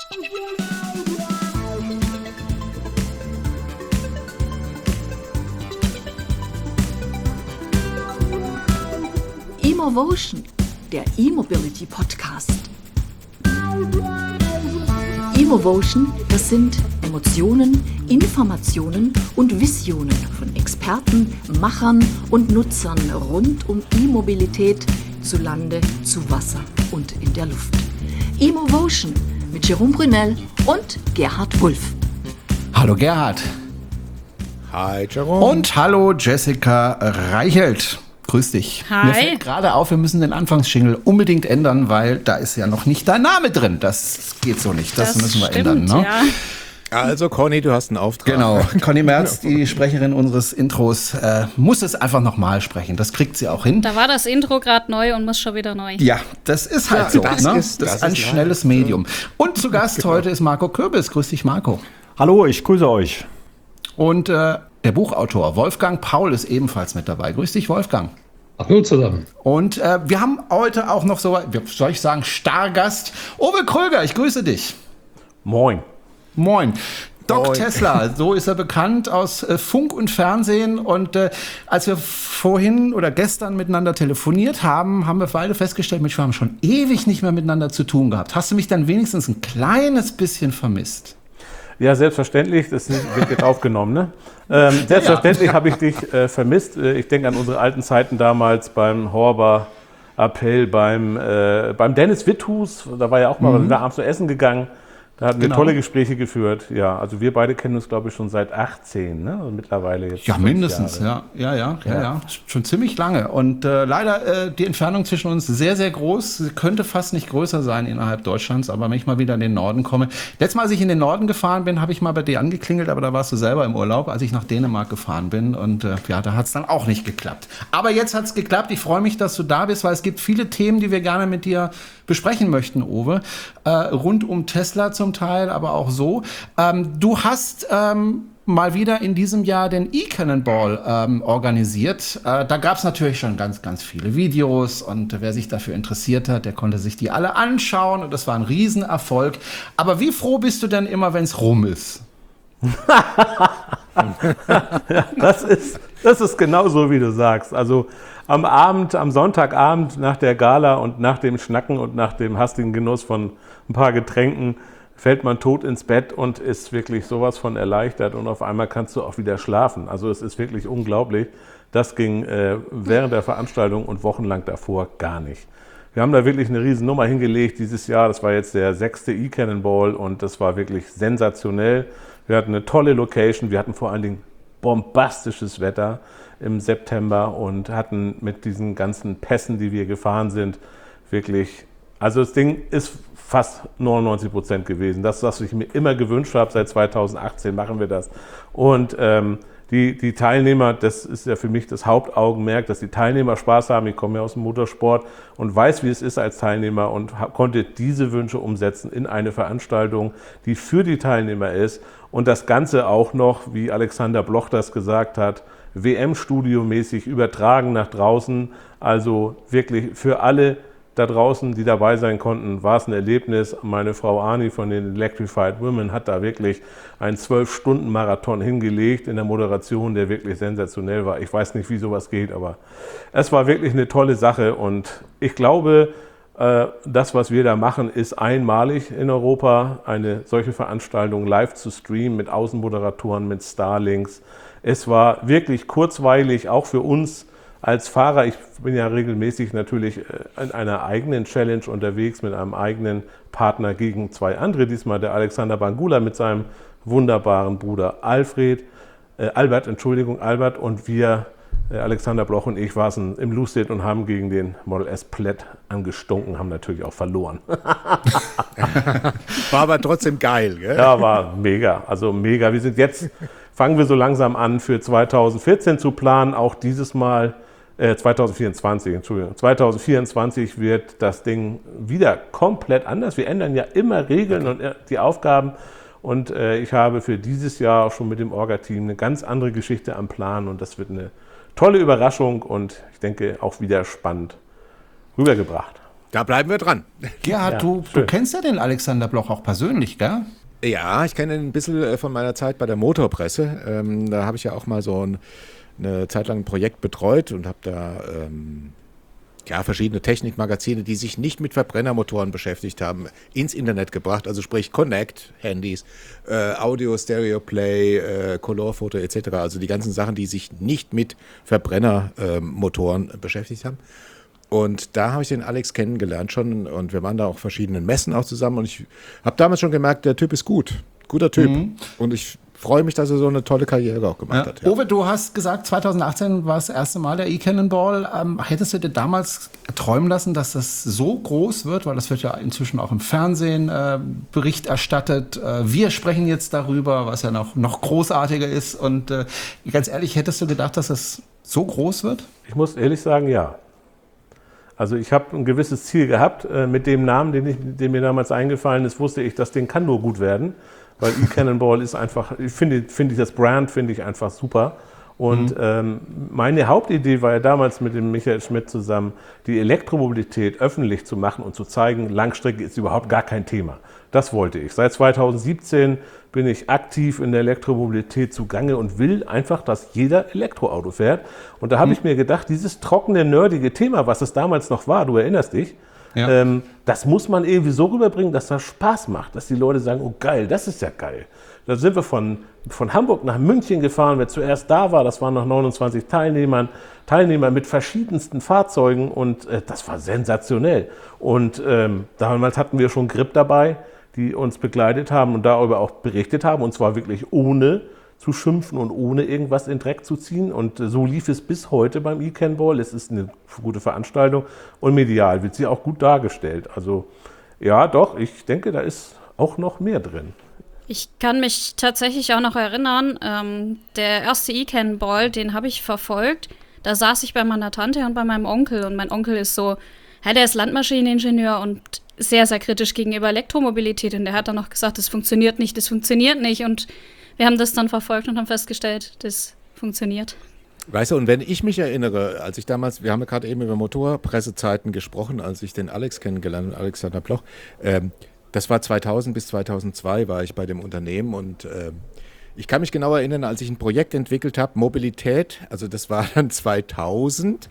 Emovotion, der E-Mobility Podcast. Emovotion, das sind Emotionen, Informationen und Visionen von Experten, Machern und Nutzern rund um E-Mobilität zu Lande, zu Wasser und in der Luft. Emovotion mit Jerome Brunel und Gerhard Wulff. Hallo Gerhard. Hi Jerome. Und hallo Jessica Reichelt. Grüß dich. Hi. Mir fällt gerade auf, wir müssen den Anfangsjingle unbedingt ändern, weil da ist ja noch nicht dein Name drin. Das geht so nicht. Das müssen wir stimmt, ändern. Ne? Ja. Also Conny, du hast einen Auftrag. Genau. Conny Merz, die Sprecherin unseres Intros, muss es einfach nochmal sprechen. Das kriegt sie auch hin. Da war das Intro gerade neu und muss schon wieder neu. Ja, das ist halt so. das Ne? ist- Das das ist ein ist schnelles leider Medium. Und zu Gast heute ist Marco Kürbis. Grüß dich, Marco. Hallo, ich grüße euch. Und der Buchautor Wolfgang Paul ist ebenfalls mit dabei. Grüß dich, Wolfgang. Hallo zusammen. Und wir haben heute auch noch so, soll ich sagen, Stargast. Uwe Kröger, ich grüße dich. Moin. Moin. Doc Moin. Tesla, so ist er bekannt aus Funk und Fernsehen. Und als wir vorhin oder gestern miteinander telefoniert haben, haben wir beide festgestellt, Mensch, wir haben schon ewig nicht mehr miteinander zu tun gehabt. Hast du mich dann wenigstens ein kleines bisschen vermisst? Ja, selbstverständlich, das wird jetzt aufgenommen, ne? Selbstverständlich habe ich dich vermisst. Ich denke an unsere alten Zeiten damals beim Horber Appell, beim Dennis Witthus, da war ja auch mal, wir sind abends zu essen gegangen, da hatten wir Genau. tolle Gespräche geführt. Ja, also wir beide kennen uns, glaube ich, schon seit 18, ne? Und mittlerweile jetzt. Ja, 5 mindestens, Jahre. ja. Schon ziemlich lange. Und leider die Entfernung zwischen uns sehr, sehr groß. Sie könnte fast nicht größer sein innerhalb Deutschlands, aber wenn ich mal wieder in den Norden komme. Letztes Mal, als ich in den Norden gefahren bin, habe ich mal bei dir angeklingelt, aber da warst du selber im Urlaub, als ich nach Dänemark gefahren bin. Und da hat es dann auch nicht geklappt. Aber jetzt hat es geklappt. Ich freue mich, dass du da bist, weil es gibt viele Themen, die wir gerne mit dir besprechen möchten, Uwe. Rund um Tesla zum Teil, aber auch so. Du hast mal wieder in diesem Jahr den E-Cannonball organisiert. Da gab es natürlich schon ganz, ganz viele Videos und wer sich dafür interessiert hat, der konnte sich die alle anschauen und das war ein Riesenerfolg. Aber wie froh bist du denn immer, wenn es rum ist? Das ist genau so, wie du sagst. Also am Sonntagabend nach der Gala und nach dem Schnacken und nach dem hastigen Genuss von ein paar Getränken fällt man tot ins Bett und ist wirklich sowas von erleichtert und auf einmal kannst du auch wieder schlafen. Also es ist wirklich unglaublich. Das ging während der Veranstaltung und wochenlang davor gar nicht. Wir haben da wirklich eine riesen Nummer hingelegt dieses Jahr. Das war jetzt der 6. E-Cannonball und das war wirklich sensationell. Wir hatten eine tolle Location. Wir hatten vor allen Dingen bombastisches Wetter im September und hatten mit diesen ganzen Pässen, die wir gefahren sind, wirklich, also das Ding ist fast 99% gewesen. Das, was ich mir immer gewünscht habe, seit 2018 machen wir das. Und die Teilnehmer, das ist ja für mich das Hauptaugenmerk, dass die Teilnehmer Spaß haben. Ich komme ja aus dem Motorsport und weiß, wie es ist als Teilnehmer und konnte diese Wünsche umsetzen in eine Veranstaltung, die für die Teilnehmer ist. Und das Ganze auch noch, wie Alexander Bloch das gesagt hat, WM-Studio-mäßig übertragen nach draußen. Also wirklich für alle da draußen, die dabei sein konnten, war es ein Erlebnis. Meine Frau Ani von den Electrified Women hat da wirklich einen 12-Stunden-Marathon hingelegt in der Moderation, der wirklich sensationell war. Ich weiß nicht, wie sowas geht, aber es war wirklich eine tolle Sache. Und ich glaube, das, was wir da machen, ist einmalig in Europa, eine solche Veranstaltung live zu streamen mit Außenmoderatoren, mit Starlinks. Es war wirklich kurzweilig, auch für uns als Fahrer. Ich bin ja regelmäßig natürlich in einer eigenen Challenge unterwegs mit einem eigenen Partner gegen 2 andere. Diesmal der Alexander Bangula mit seinem wunderbaren Bruder Albert und wir, Alexander Bloch und ich, waren im Lucid und haben gegen den Model S Plaid angestunken, haben natürlich auch verloren. War aber trotzdem geil, gell? Ja, war mega, also mega. Fangen wir so langsam an für 2014 zu planen, auch dieses Mal 2024 wird das Ding wieder komplett anders. Wir ändern ja immer Regeln und die Aufgaben. Und ich habe für dieses Jahr auch schon mit dem Orga-Team eine ganz andere Geschichte am Plan. Und das wird eine tolle Überraschung und ich denke auch wieder spannend rübergebracht. Da bleiben wir dran. Gerhard, Ja, du schön. kennst ja den Alexander Bloch auch persönlich, gell? Ja, ich kenne ihn ein bisschen von meiner Zeit bei der Motorpresse. Da habe ich ja auch mal so eine Zeit lang ein Projekt betreut und habe da verschiedene Technikmagazine, die sich nicht mit Verbrennermotoren beschäftigt haben, ins Internet gebracht. Also sprich Connect, Handys, Audio, Stereo Play, Colorfoto etc. Also die ganzen Sachen, die sich nicht mit Verbrennermotoren beschäftigt haben. Und da habe ich den Alex kennengelernt schon und wir waren da auch verschiedenen Messen auch zusammen und ich habe damals schon gemerkt, der Typ ist gut, guter Typ und ich freue mich, dass er so eine tolle Karriere auch gemacht hat. Ja. Uwe, du hast gesagt, 2018 war das erste Mal der E-Cannonball. Hättest du dir damals träumen lassen, dass das so groß wird? Weil das wird ja inzwischen auch im Fernsehen Bericht erstattet. Wir sprechen jetzt darüber, was ja noch großartiger ist. Und ganz ehrlich, hättest du gedacht, dass das so groß wird? Ich muss ehrlich sagen, ja. Also ich habe ein gewisses Ziel gehabt. Mit dem Namen, den mir damals eingefallen ist, wusste ich, das Ding kann nur gut werden. Weil E-Cannonball ist einfach, finde ich das Brand finde ich einfach super. Und meine Hauptidee war ja damals mit dem Michael Schmidt zusammen, die Elektromobilität öffentlich zu machen und zu zeigen, Langstrecke ist überhaupt gar kein Thema. Das wollte ich. Seit 2017 bin ich aktiv in der Elektromobilität zugange und will einfach, dass jeder Elektroauto fährt. Und da habe ich mir gedacht, dieses trockene, nerdige Thema, was es damals noch war, du erinnerst dich, das muss man irgendwie so rüberbringen, dass das Spaß macht, dass die Leute sagen, oh geil, das ist ja geil. Da sind wir von Hamburg nach München gefahren, wer zuerst da war, das waren noch 29 Teilnehmer mit verschiedensten Fahrzeugen und das war sensationell. Und damals hatten wir schon Grip dabei, die uns begleitet haben und darüber auch berichtet haben und zwar wirklich ohne zu schimpfen und ohne irgendwas in den Dreck zu ziehen. Und so lief es bis heute beim E-Cannonball. Es ist eine gute Veranstaltung und medial wird sie auch gut dargestellt. Also ja, doch, ich denke, da ist auch noch mehr drin. Ich kann mich tatsächlich auch noch erinnern, der erste E-Cannonball, den habe ich verfolgt. Da saß ich bei meiner Tante und bei meinem Onkel. Und mein Onkel ist so, der ist Landmaschineningenieur und sehr, sehr kritisch gegenüber Elektromobilität. Und der hat dann noch gesagt, das funktioniert nicht. Und wir haben das dann verfolgt und haben festgestellt, das funktioniert. Weißt du, und wenn ich mich erinnere, als ich damals, wir haben ja gerade eben über Motorpressezeiten gesprochen, als ich den Alex kennengelernt habe, Alexander Bloch, das war 2000 bis 2002 war ich bei dem Unternehmen und ich kann mich genau erinnern, als ich ein Projekt entwickelt habe, Mobilität, also das war dann 2002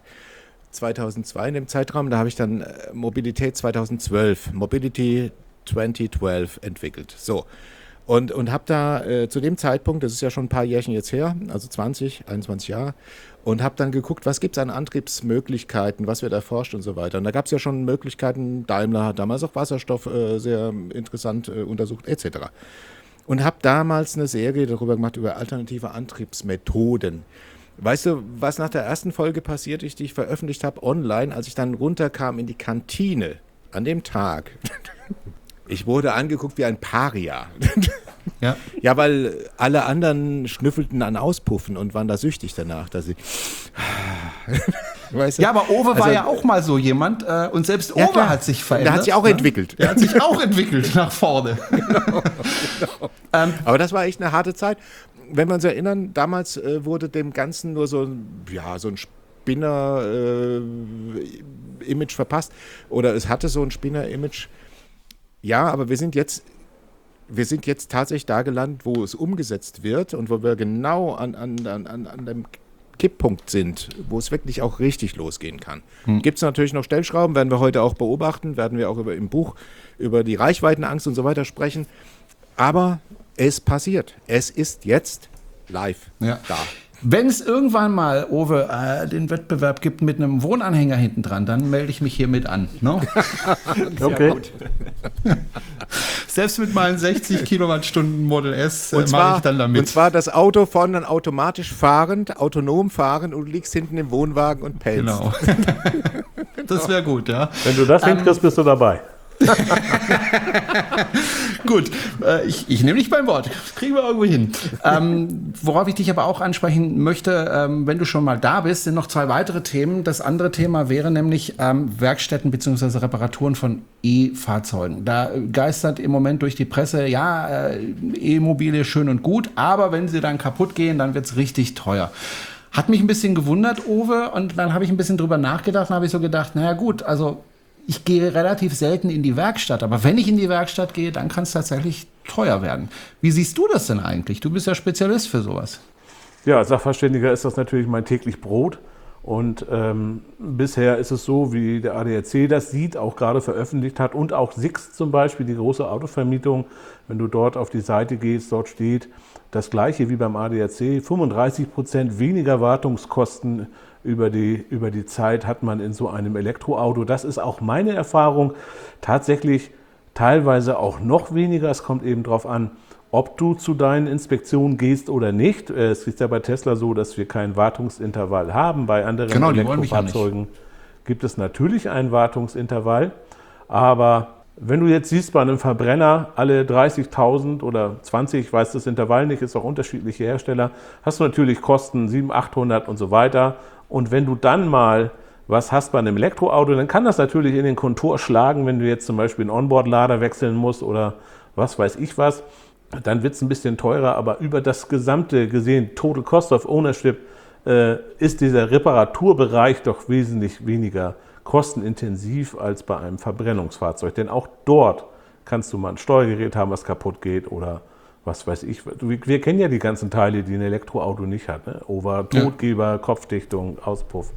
in dem Zeitraum, da habe ich dann Mobilität 2012, Mobility 2012 entwickelt. So. Und habe da zu dem Zeitpunkt, das ist ja schon ein paar Jährchen jetzt her, also 21 Jahre, und habe dann geguckt, was gibt es an Antriebsmöglichkeiten, was wird erforscht und so weiter. Und da gab es ja schon Möglichkeiten, Daimler hat damals auch Wasserstoff sehr interessant untersucht, etc. Und habe damals eine Serie darüber gemacht, über alternative Antriebsmethoden. Weißt du, was nach der ersten Folge passiert ist, die ich veröffentlicht habe online, als ich dann runterkam in die Kantine an dem Tag? Ich wurde angeguckt wie ein Paria. Ja. Ja, weil alle anderen schnüffelten an Auspuffen und waren da süchtig danach, dass sie. Weißt du? Ja, aber Uwe war Also, ja auch mal so jemand und selbst ja, Uwe klar. hat sich verändert. Der hat sich auch entwickelt. Der hat sich auch entwickelt nach vorne. Aber das war echt eine harte Zeit. Wenn wir uns erinnern, damals wurde dem Ganzen nur so ein Spinner-Image verpasst. Oder es hatte so ein Spinner-Image. Ja, aber wir sind jetzt tatsächlich da gelandet, wo es umgesetzt wird und wo wir genau an dem Kipppunkt sind, wo es wirklich auch richtig losgehen kann. Gibt es natürlich noch Stellschrauben, werden wir heute auch beobachten, werden wir auch im Buch über die Reichweitenangst und so weiter sprechen. Aber es passiert. Es ist jetzt live da. Wenn es irgendwann mal, Uwe, den Wettbewerb gibt mit einem Wohnanhänger hinten dran, dann melde ich mich hiermit an. No? Okay. Selbst mit meinen 60 Kilowattstunden Model S mache ich dann damit. Und zwar das Auto vorne dann automatisch fahrend, autonom fahrend und du liegst hinten im Wohnwagen und pelzt. Genau. Das wäre gut, ja. Wenn du das hinkriegst, bist du dabei. Gut, ich nehme dich beim Wort. Das kriegen wir irgendwo hin. Worauf ich dich aber auch ansprechen möchte, wenn du schon mal da bist, sind noch 2 weitere Themen. Das andere Thema wäre nämlich Werkstätten bzw. Reparaturen von E-Fahrzeugen. Da geistert im Moment durch die Presse, ja, E-Mobile schön und gut, aber wenn sie dann kaputt gehen, dann wird es richtig teuer. Hat mich ein bisschen gewundert, Uwe, und dann habe ich ein bisschen drüber nachgedacht und habe ich so gedacht, naja gut, also ich gehe relativ selten in die Werkstatt, aber wenn ich in die Werkstatt gehe, dann kann es tatsächlich teuer werden. Wie siehst du das denn eigentlich? Du bist ja Spezialist für sowas. Ja, als Sachverständiger ist das natürlich mein täglich Brot. Und bisher ist es so, wie der ADAC das sieht, auch gerade veröffentlicht hat und auch Sixt zum Beispiel, die große Autovermietung, wenn du dort auf die Seite gehst, dort steht das Gleiche wie beim ADAC, 35% weniger Wartungskosten über die Zeit hat man in so einem Elektroauto. Das ist auch meine Erfahrung, tatsächlich teilweise auch noch weniger. Es kommt eben darauf an, ob du zu deinen Inspektionen gehst oder nicht. Es ist ja bei Tesla so, dass wir kein Wartungsintervall haben. Bei anderen Elektrofahrzeugen gibt es natürlich ein Wartungsintervall. Aber wenn du jetzt siehst, bei einem Verbrenner alle 30.000 oder 20, ich weiß das Intervall nicht, ist auch unterschiedliche Hersteller, hast du natürlich Kosten 700, 800 und so weiter. Und wenn du dann mal was hast bei einem Elektroauto, dann kann das natürlich in den Kontur schlagen, wenn du jetzt zum Beispiel einen Onboard-Lader wechseln musst oder was weiß ich was. Dann wird es ein bisschen teurer, aber über das Gesamte gesehen, Total Cost of Ownership, ist dieser Reparaturbereich doch wesentlich weniger kostenintensiv als bei einem Verbrennungsfahrzeug. Denn auch dort kannst du mal ein Steuergerät haben, was kaputt geht oder was weiß ich. Wir kennen ja die ganzen Teile, die ein Elektroauto nicht hat. Ne? Totgeber, Kopfdichtung, Auspuff,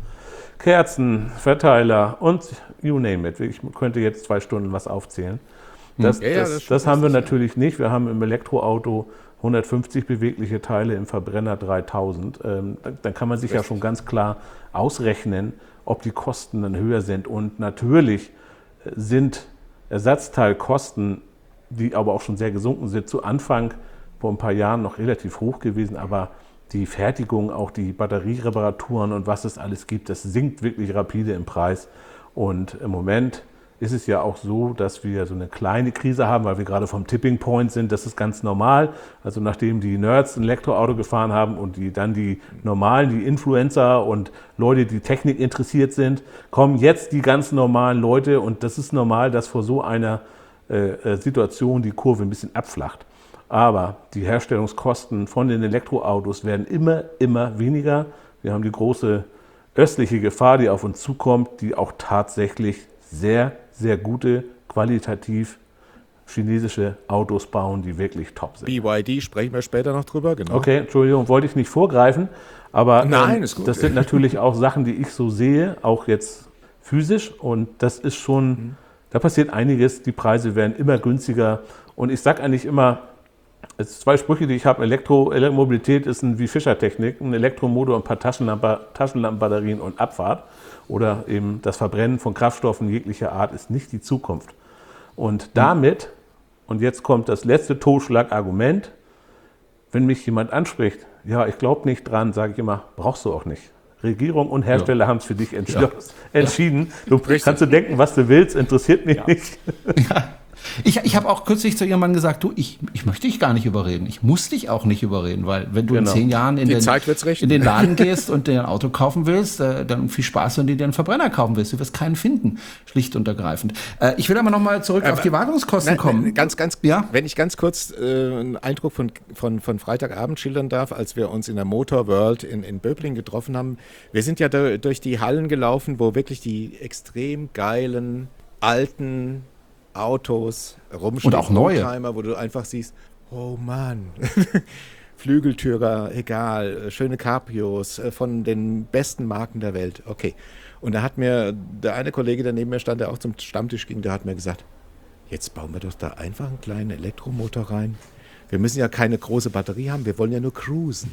Kerzen, Verteiler und you name it. Ich könnte jetzt 2 Stunden was aufzählen. Das haben wir natürlich nicht. Wir haben im Elektroauto 150 bewegliche Teile, im Verbrenner 3000. Dann kann man sich ja schon ganz klar ausrechnen, ob die Kosten dann höher sind. Und natürlich sind Ersatzteilkosten, die aber auch schon sehr gesunken sind, zu Anfang vor ein paar Jahren noch relativ hoch gewesen. Aber die Fertigung, auch die Batteriereparaturen und was es alles gibt, das sinkt wirklich rapide im Preis. Und im Moment ist es ja auch so, dass wir so eine kleine Krise haben, weil wir gerade vom Tipping Point sind. Das ist ganz normal. Also nachdem die Nerds ein Elektroauto gefahren haben und die normalen, die Influencer und Leute, die Technik interessiert sind, kommen jetzt die ganz normalen Leute. Und das ist normal, dass vor so einer Situation die Kurve ein bisschen abflacht. Aber die Herstellungskosten von den Elektroautos werden immer weniger. Wir haben die große östliche Gefahr, die auf uns zukommt, die auch tatsächlich sehr, sehr gute, qualitativ chinesische Autos bauen, die wirklich top sind. BYD sprechen wir später noch drüber, genau. Okay, Entschuldigung, wollte ich nicht vorgreifen, aber nein, ist gut. Das sind natürlich auch Sachen, die ich so sehe, auch jetzt physisch, und das ist schon, da passiert einiges, die Preise werden immer günstiger, und ich sage eigentlich immer, es sind 2 Sprüche, die ich habe, Elektromobilität ist wie Fischertechnik, ein Elektromotor, ein paar Taschenlampenbatterien und Abfahrt. Oder eben das Verbrennen von Kraftstoffen jeglicher Art ist nicht die Zukunft. Und damit, und jetzt kommt das letzte Totschlagargument, wenn mich jemand anspricht, ja, ich glaube nicht dran, sage ich immer, brauchst du auch nicht. Regierung und Hersteller haben es für dich entschieden. Du kannst du denken, was du willst, interessiert mich nicht. Ja. Ich habe auch kürzlich zu ihrem Mann gesagt, du, ich möchte dich gar nicht überreden. Ich muss dich auch nicht überreden, weil wenn du in 10 Jahren in den Laden gehst und dir ein Auto kaufen willst, dann viel Spaß, wenn du dir einen Verbrenner kaufen willst. Du wirst keinen finden, schlicht und ergreifend. Ich will aber noch mal zurück auf die Wartungskosten kommen. Wenn ich ganz kurz einen Eindruck von Freitagabend schildern darf, als wir uns in der Motor World in Böblingen getroffen haben. Wir sind ja durch die Hallen gelaufen, wo wirklich die extrem geilen, alten Autos rumstehen. Und auch neue. Oldtimer, wo du einfach siehst, oh Mann, Flügeltürer, egal, schöne Cabrios von den besten Marken der Welt. Okay. Und da hat mir der eine Kollege, der neben mir stand, der auch zum Stammtisch ging, der hat mir gesagt, jetzt bauen wir doch da einfach einen kleinen Elektromotor rein. Wir müssen ja keine große Batterie haben, wir wollen ja nur cruisen.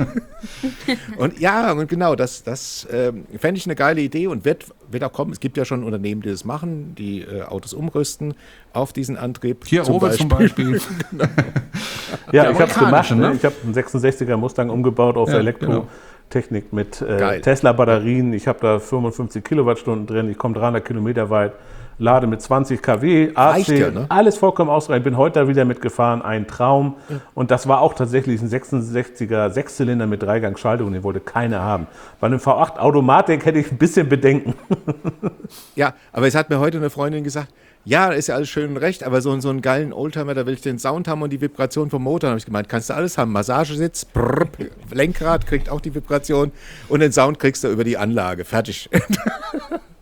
Und ja, und genau, das fände ich eine geile Idee und wird auch kommen. Es gibt ja schon Unternehmen, die das machen, die Autos umrüsten auf diesen Antrieb. Hier zum Beispiel. Genau. Ja, ich habe es gemacht. Ne? Ich habe einen 66er Mustang umgebaut auf Elektrotechnik mit Tesla-Batterien. Ich habe da 55 Kilowattstunden drin. Ich komme 300 Kilometer weit. Lade mit 20 kW, AC, ja, ne? Alles vollkommen ausreichend. Bin heute da wieder mitgefahren, ein Traum. Ja. Und das war auch tatsächlich ein 66er Sechszylinder mit 3-Gang-Schaltung, den wollte keiner haben. Bei einem V8 Automatik hätte ich ein bisschen Bedenken. Ja, aber es hat mir heute eine Freundin gesagt, ja, ist ja alles schön und recht, aber so einen geilen Oldtimer, da will ich den Sound haben und die Vibration vom Motor. Da habe ich gemeint, kannst du alles haben. Massagesitz, Lenkrad kriegt auch die Vibration und den Sound kriegst du über die Anlage. Fertig.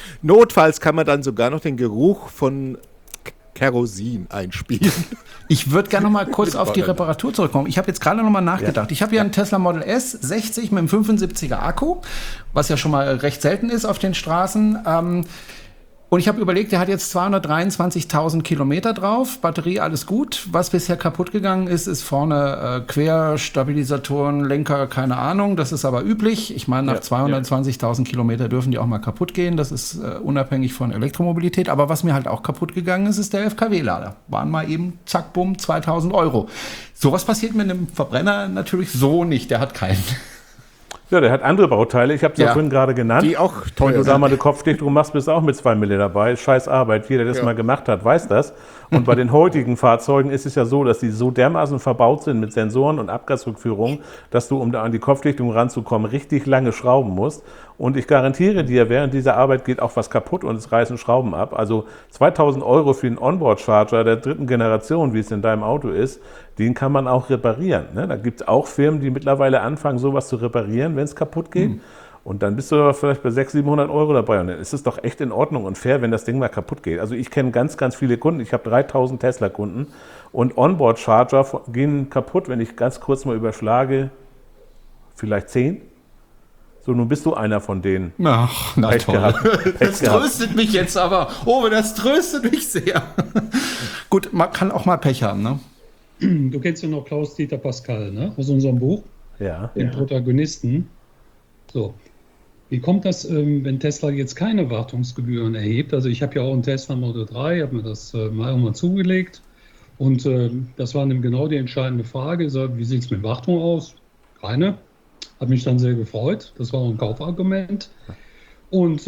Notfalls kann man dann sogar noch den Geruch von Kerosin einspielen. Ich würde gerne noch mal kurz auf die Reparatur zurückkommen. Ich habe jetzt gerade noch mal nachgedacht. Ja. Ich habe ja einen Tesla Model S 60 mit einem 75er Akku, was ja schon mal recht selten ist auf den Straßen. Und ich habe überlegt, der hat jetzt 223.000 Kilometer drauf, Batterie, alles gut. Was bisher kaputt gegangen ist, ist vorne Querstabilisatoren, Lenker, keine Ahnung. Das ist aber üblich. Ich meine, nach 220.000 Kilometer dürfen die auch mal kaputt gehen. Das ist unabhängig von Elektromobilität. Aber was mir halt auch kaputt gegangen ist, ist der 11 kW-Lader. Waren mal eben, zack, bumm, 2.000 €. Sowas passiert mit einem Verbrenner natürlich so nicht. Der hat keinen. Ja, der hat andere Bauteile. Ich habe sie ja vorhin gerade genannt. Die auch teuer Wenn du da mal eine Kopfdichtung machst, bist du auch mit 2 Mille dabei. Scheiß Arbeit. Jeder, der das mal gemacht hat, weiß das. Und bei den heutigen Fahrzeugen ist es ja so, dass die so dermaßen verbaut sind mit Sensoren und Abgasrückführungen, dass du, um da an die Kopfdichtung ranzukommen, richtig lange schrauben musst. Und ich garantiere dir, während dieser Arbeit geht auch was kaputt und es reißen Schrauben ab. Also 2.000 € für einen Onboard-Charger der 3. Generation, wie es in deinem Auto ist, den kann man auch reparieren. Ne? Da gibt es auch Firmen, die mittlerweile anfangen, sowas zu reparieren, wenn es kaputt geht. Und dann bist du vielleicht bei 600, 700 € dabei. Und dann ist es doch echt in Ordnung und fair, wenn das Ding mal kaputt geht. Also ich kenne ganz, ganz viele Kunden. Ich habe 3.000 Tesla-Kunden. Und Onboard-Charger gehen kaputt, wenn ich ganz kurz mal überschlage, vielleicht 10. So, nun bist du einer von denen. Ach, na toll. Das tröstet mich jetzt aber. Oh, das tröstet mich sehr. Gut, man kann auch mal Pech haben, ne? Du kennst ja noch Klaus-Dieter Pascal, ne? Aus unserem Buch. Ja. Den Protagonisten. So. Wie kommt das, wenn Tesla jetzt keine Wartungsgebühren erhebt? Also ich habe ja auch einen Tesla Model 3, habe mir das mal irgendwann zugelegt. Und das war dann genau die entscheidende Frage. So, wie sieht es mit Wartung aus? Keine. Hat mich dann sehr gefreut. Das war auch ein Kaufargument. Und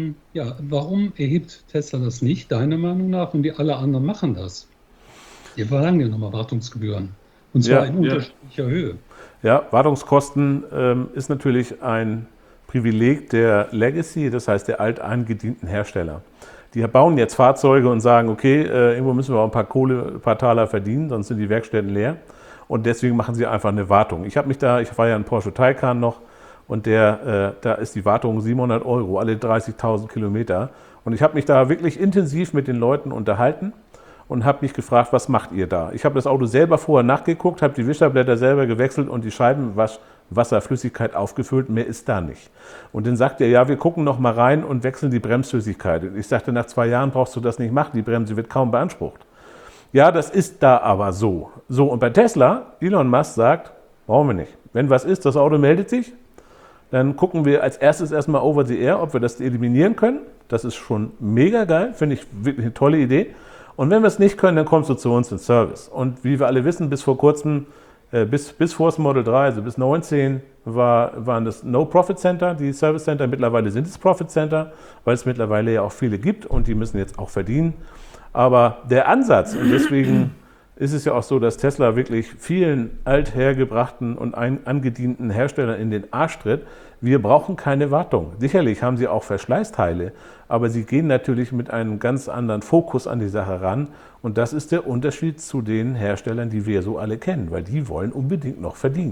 warum erhebt Tesla das nicht, deiner Meinung nach? Und die alle anderen machen das. Die verlangen ja nochmal Wartungsgebühren. Und zwar in unterschiedlicher Höhe. Ja, Wartungskosten ist natürlich ein Privileg der Legacy, das heißt der alteingedienten Hersteller. Die bauen jetzt Fahrzeuge und sagen, okay, irgendwo müssen wir auch ein paar Taler verdienen, sonst sind die Werkstätten leer. Und deswegen machen sie einfach eine Wartung. Ich war ja ein Porsche Taycan noch und da ist die Wartung 700 € alle 30.000 Kilometer. Und ich habe mich da wirklich intensiv mit den Leuten unterhalten und habe mich gefragt, was macht ihr da? Ich habe das Auto selber vorher nachgeguckt, habe die Wischerblätter selber gewechselt und die Scheibenwasserflüssigkeit aufgefüllt, mehr ist da nicht. Und dann sagt er, ja, wir gucken noch mal rein und wechseln die Bremsflüssigkeit. Und ich sagte, nach 2 Jahren brauchst du das nicht machen, die Bremse wird kaum beansprucht. Ja, das ist da aber so. So, und bei Tesla, Elon Musk sagt, brauchen wir nicht. Wenn was ist, das Auto meldet sich, dann gucken wir als erstes erstmal over the air, ob wir das eliminieren können. Das ist schon mega geil, finde ich wirklich eine tolle Idee. Und wenn wir es nicht können, dann kommst du zu uns ins Service. Und wie wir alle wissen, bis vor kurzem, bis vor das Model 3, also bis 19, waren das No-Profit-Center, die Service Center. Mittlerweile sind es Profit-Center, weil es mittlerweile ja auch viele gibt und die müssen jetzt auch verdienen. Aber der Ansatz, und deswegen ist es ja auch so, dass Tesla wirklich vielen althergebrachten und angedienten Herstellern in den Arsch tritt. Wir brauchen keine Wartung. Sicherlich haben sie auch Verschleißteile, aber sie gehen natürlich mit einem ganz anderen Fokus an die Sache ran. Und das ist der Unterschied zu den Herstellern, die wir so alle kennen, weil die wollen unbedingt noch verdienen.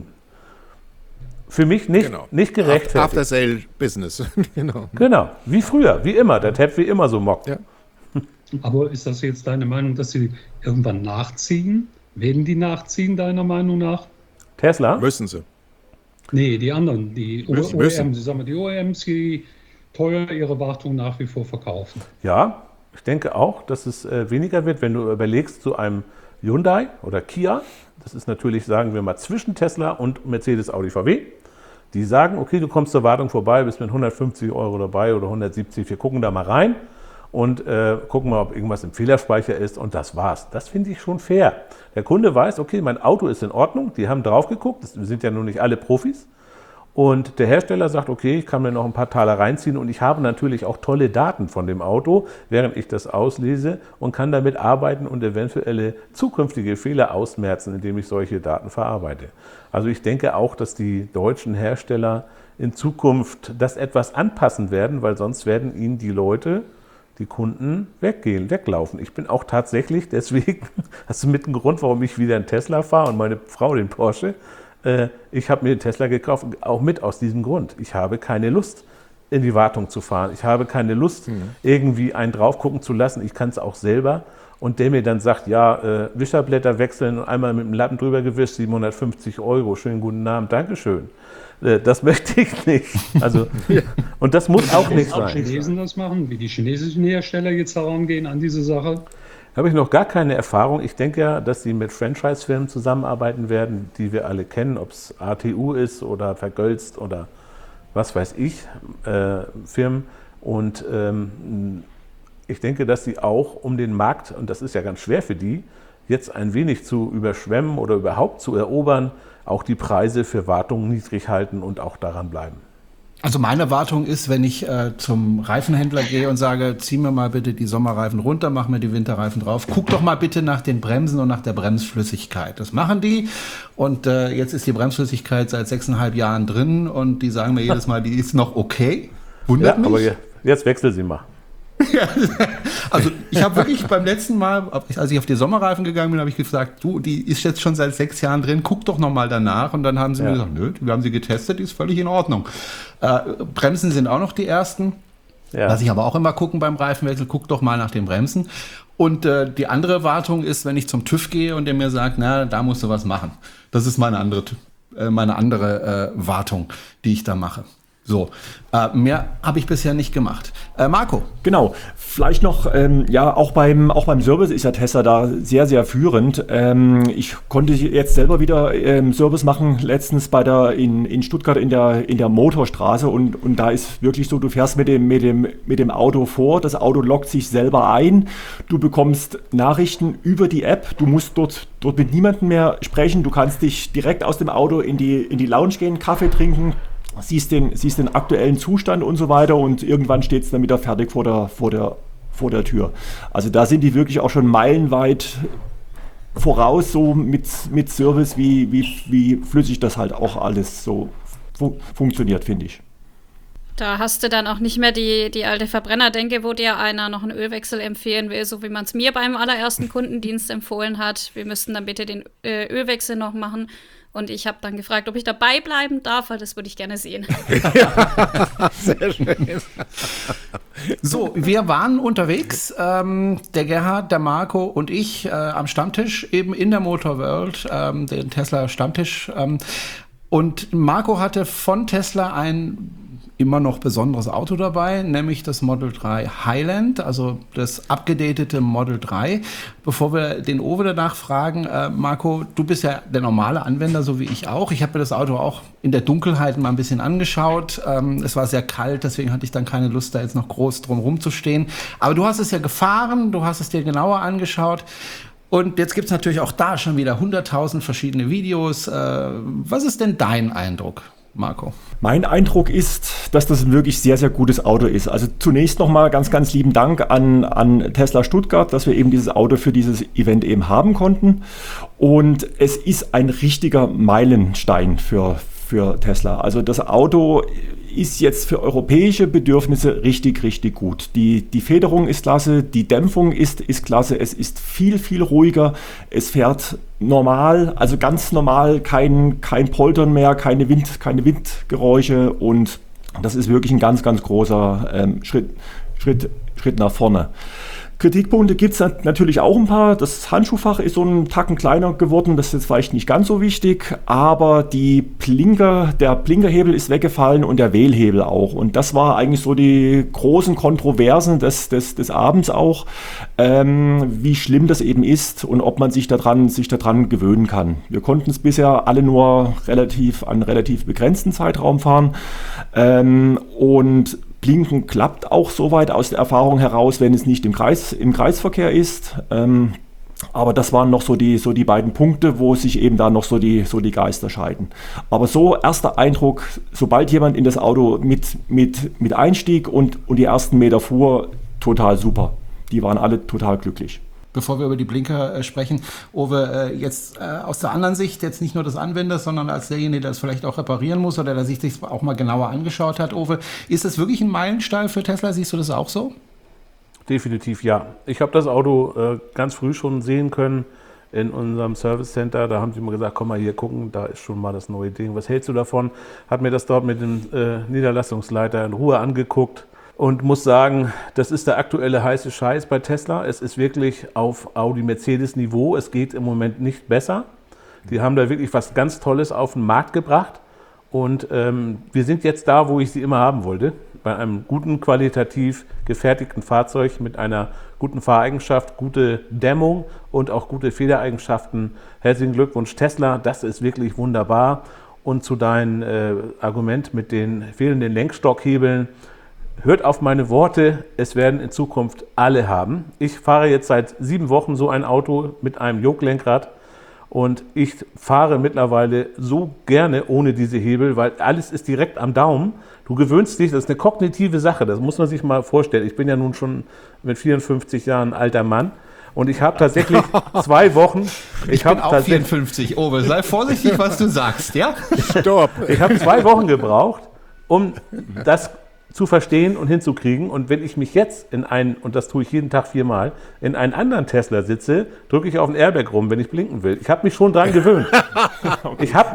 Für mich nicht gerechtfertigt. After-Sale-Business. Genau, wie früher, wie immer. Der Tab wie immer so mockt. Ja. Aber ist das jetzt deine Meinung, dass sie irgendwann nachziehen? Werden die nachziehen, deiner Meinung nach? Tesla? Müssen sie. Nee, die anderen, die müssen. Die OEMs, die teuer ihre Wartung nach wie vor verkaufen. Ja, ich denke auch, dass es weniger wird, wenn du überlegst zu einem Hyundai oder Kia. Das ist natürlich, sagen wir mal, zwischen Tesla und Mercedes, Audi, VW. Die sagen, okay, du kommst zur Wartung vorbei, bist mit 150 € dabei oder 170, wir gucken da mal rein. Und gucken mal, ob irgendwas im Fehlerspeicher ist und das war's. Das finde ich schon fair. Der Kunde weiß, okay, mein Auto ist in Ordnung, die haben drauf geguckt, wir sind ja nun nicht alle Profis. Und der Hersteller sagt, okay, ich kann mir noch ein paar Taler reinziehen und ich habe natürlich auch tolle Daten von dem Auto, während ich das auslese und kann damit arbeiten und eventuelle zukünftige Fehler ausmerzen, indem ich solche Daten verarbeite. Also ich denke auch, dass die deutschen Hersteller in Zukunft das etwas anpassen werden, weil sonst werden ihnen die Kunden weglaufen. Ich bin auch tatsächlich, deswegen, das ist mit ein Grund, warum ich wieder einen Tesla fahre und meine Frau den Porsche. Ich habe mir den Tesla gekauft, auch mit aus diesem Grund. Ich habe keine Lust, in die Wartung zu fahren. Ich habe keine Lust, irgendwie einen drauf gucken zu lassen. Ich kann es auch selber. Und der mir dann sagt, ja, Wischerblätter wechseln und einmal mit dem Lappen drüber gewischt, 750 €. Schönen guten Abend, Dankeschön. Das möchte ich nicht. Also, und das muss auch nicht Auch sein. Chinesen das machen, wie die chinesischen Hersteller jetzt herangehen an diese Sache. Habe ich noch gar keine Erfahrung. Ich denke ja, dass sie mit Franchise-Firmen zusammenarbeiten werden, die wir alle kennen, ob es ATU ist oder Vergölzt oder was weiß ich, Firmen. Und ich denke, dass sie auch um den Markt, und das ist ja ganz schwer für die, jetzt ein wenig zu überschwemmen oder überhaupt zu erobern, auch die Preise für Wartung niedrig halten und auch daran bleiben. Also meine Wartung ist, wenn ich zum Reifenhändler gehe und sage, zieh mir mal bitte die Sommerreifen runter, mach mir die Winterreifen drauf, guck doch mal bitte nach den Bremsen und nach der Bremsflüssigkeit. Das machen die und jetzt ist die Bremsflüssigkeit seit 6,5 Jahren drin und die sagen mir jedes Mal, die ist noch okay. Wundert mich. Aber jetzt wechsel sie mal. Ja, also ich habe wirklich beim letzten Mal, als ich auf die Sommerreifen gegangen bin, habe ich gesagt, du, die ist jetzt schon seit 6 Jahren drin, guck doch nochmal danach. Und dann haben sie mir gesagt, nö, wir haben sie getestet, die ist völlig in Ordnung. Bremsen sind auch noch die ersten. Ja. Lass ich aber auch immer gucken beim Reifenwechsel, guck doch mal nach den Bremsen. Und die andere Wartung ist, wenn ich zum TÜV gehe und der mir sagt, na, da musst du was machen. Das ist meine andere Wartung, die ich da mache. So, mehr habe ich bisher nicht gemacht. Marco. Genau, vielleicht noch, auch beim Service ist ja Tesla da sehr, sehr führend. Ich konnte jetzt selber wieder Service machen, letztens in Stuttgart in der Motorstraße und da ist wirklich so, du fährst mit dem Auto vor, das Auto loggt sich selber ein, du bekommst Nachrichten über die App, du musst dort mit niemandem mehr sprechen, du kannst dich direkt aus dem Auto in die Lounge gehen, Kaffee trinken, siehst den aktuellen Zustand und so weiter und irgendwann steht es dann wieder fertig vor der Tür. Also da sind die wirklich auch schon meilenweit voraus, so mit Service, wie flüssig das halt auch alles so funktioniert, finde ich. Da hast du dann auch nicht mehr die alte Verbrennerdenke, wo dir einer noch einen Ölwechsel empfehlen will, so wie man es mir beim allerersten Kundendienst empfohlen hat. Wir müssten dann bitte den Ölwechsel noch machen. Und ich habe dann gefragt, ob ich dabei bleiben darf, weil das würde ich gerne sehen. Sehr schön. So, wir waren unterwegs, der Gerhard, der Marco und ich am Stammtisch, eben in der Motor World, den Tesla Stammtisch. Und Marco hatte von Tesla ein immer noch besonderes Auto dabei, nämlich das Model 3 Highland, also das abgedatete Model 3. Bevor wir den Owe danach fragen, Marco, du bist ja der normale Anwender, so wie ich auch. Ich habe mir das Auto auch in der Dunkelheit mal ein bisschen angeschaut. Es war sehr kalt, deswegen hatte ich dann keine Lust, da jetzt noch groß drum rumzustehen. Aber du hast es ja gefahren, du hast es dir genauer angeschaut. Und jetzt gibt es natürlich auch da schon wieder 100.000 verschiedene Videos. Was ist denn dein Eindruck, Marco? Mein Eindruck ist, dass das ein wirklich sehr, sehr gutes Auto ist. Also zunächst nochmal ganz, ganz lieben Dank an Tesla Stuttgart, dass wir eben dieses Auto für dieses Event eben haben konnten. Und es ist ein richtiger Meilenstein für Tesla. Also das Auto ist jetzt für europäische Bedürfnisse richtig, richtig gut. Die Federung ist klasse, die Dämpfung ist klasse, es ist viel, viel ruhiger, es fährt normal, also ganz normal, kein Poltern mehr, keine Windgeräusche und das ist wirklich ein ganz, ganz großer Schritt nach vorne. Kritikpunkte gibt es natürlich auch ein paar. Das Handschuhfach ist so einen Tacken kleiner geworden, das ist jetzt vielleicht nicht ganz so wichtig, aber der Blinkerhebel ist weggefallen und der Wählhebel auch. Und das war eigentlich so die großen Kontroversen des Abends auch, wie schlimm das eben ist und ob man sich daran gewöhnen kann. Wir konnten es bisher alle nur an relativ begrenzten Zeitraum fahren und Blinken klappt auch soweit aus der Erfahrung heraus, wenn es nicht im Kreisverkehr ist. Aber das waren noch so die beiden Punkte, wo sich eben da noch so die Geister scheiden. Aber so erster Eindruck, sobald jemand in das Auto mit einstieg und die ersten Meter fuhr, total super. Die waren alle total glücklich. Bevor wir über die Blinker sprechen, Owe, jetzt aus der anderen Sicht, jetzt nicht nur des Anwenders, sondern als derjenige, der das vielleicht auch reparieren muss oder der sich das auch mal genauer angeschaut hat, Owe, ist das wirklich ein Meilenstein für Tesla? Siehst du das auch so? Definitiv ja. Ich habe das Auto ganz früh schon sehen können, in unserem Service Center. Da haben sie mir gesagt, komm mal hier gucken, da ist schon mal das neue Ding. Was hältst du davon? Hat mir das dort mit dem Niederlassungsleiter in Ruhe angeguckt und muss sagen, das ist der aktuelle heiße Scheiß bei Tesla. Es ist wirklich auf Audi-Mercedes-Niveau. Es geht im Moment nicht besser. Die haben da wirklich was ganz Tolles auf den Markt gebracht. Und wir sind jetzt da, wo ich sie immer haben wollte. Bei einem guten, qualitativ gefertigten Fahrzeug mit einer guten Fahreigenschaft, gute Dämmung und auch gute Federeigenschaften. Herzlichen Glückwunsch Tesla, das ist wirklich wunderbar. Und zu deinem Argument mit den fehlenden Lenkstockhebeln, hört auf meine Worte, es werden in Zukunft alle haben. Ich fahre jetzt seit 7 Wochen so ein Auto mit einem Yoke-Lenkrad. Und ich fahre mittlerweile so gerne ohne diese Hebel, weil alles ist direkt am Daumen. Du gewöhnst dich, das ist eine kognitive Sache, das muss man sich mal vorstellen. Ich bin ja nun schon mit 54 Jahren ein alter Mann und ich habe tatsächlich 2 Wochen... Ich bin auch 54, Owe, sei vorsichtig, was du sagst, ja? Stopp! Ich habe 2 Wochen gebraucht, um das zu verstehen und hinzukriegen. Und wenn ich mich jetzt und das tue ich jeden Tag 4-mal, in einen anderen Tesla sitze, drücke ich auf den Airbag rum, wenn ich blinken will. Ich habe mich schon dran gewöhnt. Ich habe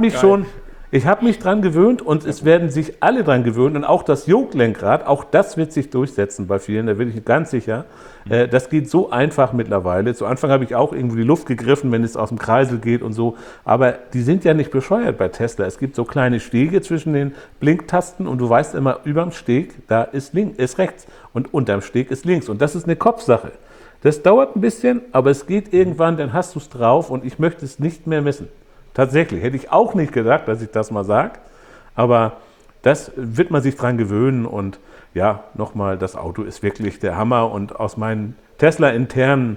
mich dran gewöhnt und es werden sich alle dran gewöhnen. Und auch das Yoke-Lenkrad, auch das wird sich durchsetzen bei vielen, da bin ich ganz sicher. Das geht so einfach mittlerweile. Zu Anfang habe ich auch irgendwo die Luft gegriffen, wenn es aus dem Kreisel geht und so. Aber die sind ja nicht bescheuert bei Tesla. Es gibt so kleine Stege zwischen den Blinktasten und du weißt immer, überm Steg, da ist rechts und unterm Steg ist links. Und das ist eine Kopfsache. Das dauert ein bisschen, aber es geht irgendwann, dann hast du es drauf und ich möchte es nicht mehr missen. Tatsächlich, hätte ich auch nicht gedacht, dass ich das mal sage. Aber das wird man sich dran gewöhnen und ja, nochmal, das Auto ist wirklich der Hammer und aus meinen Tesla-internen,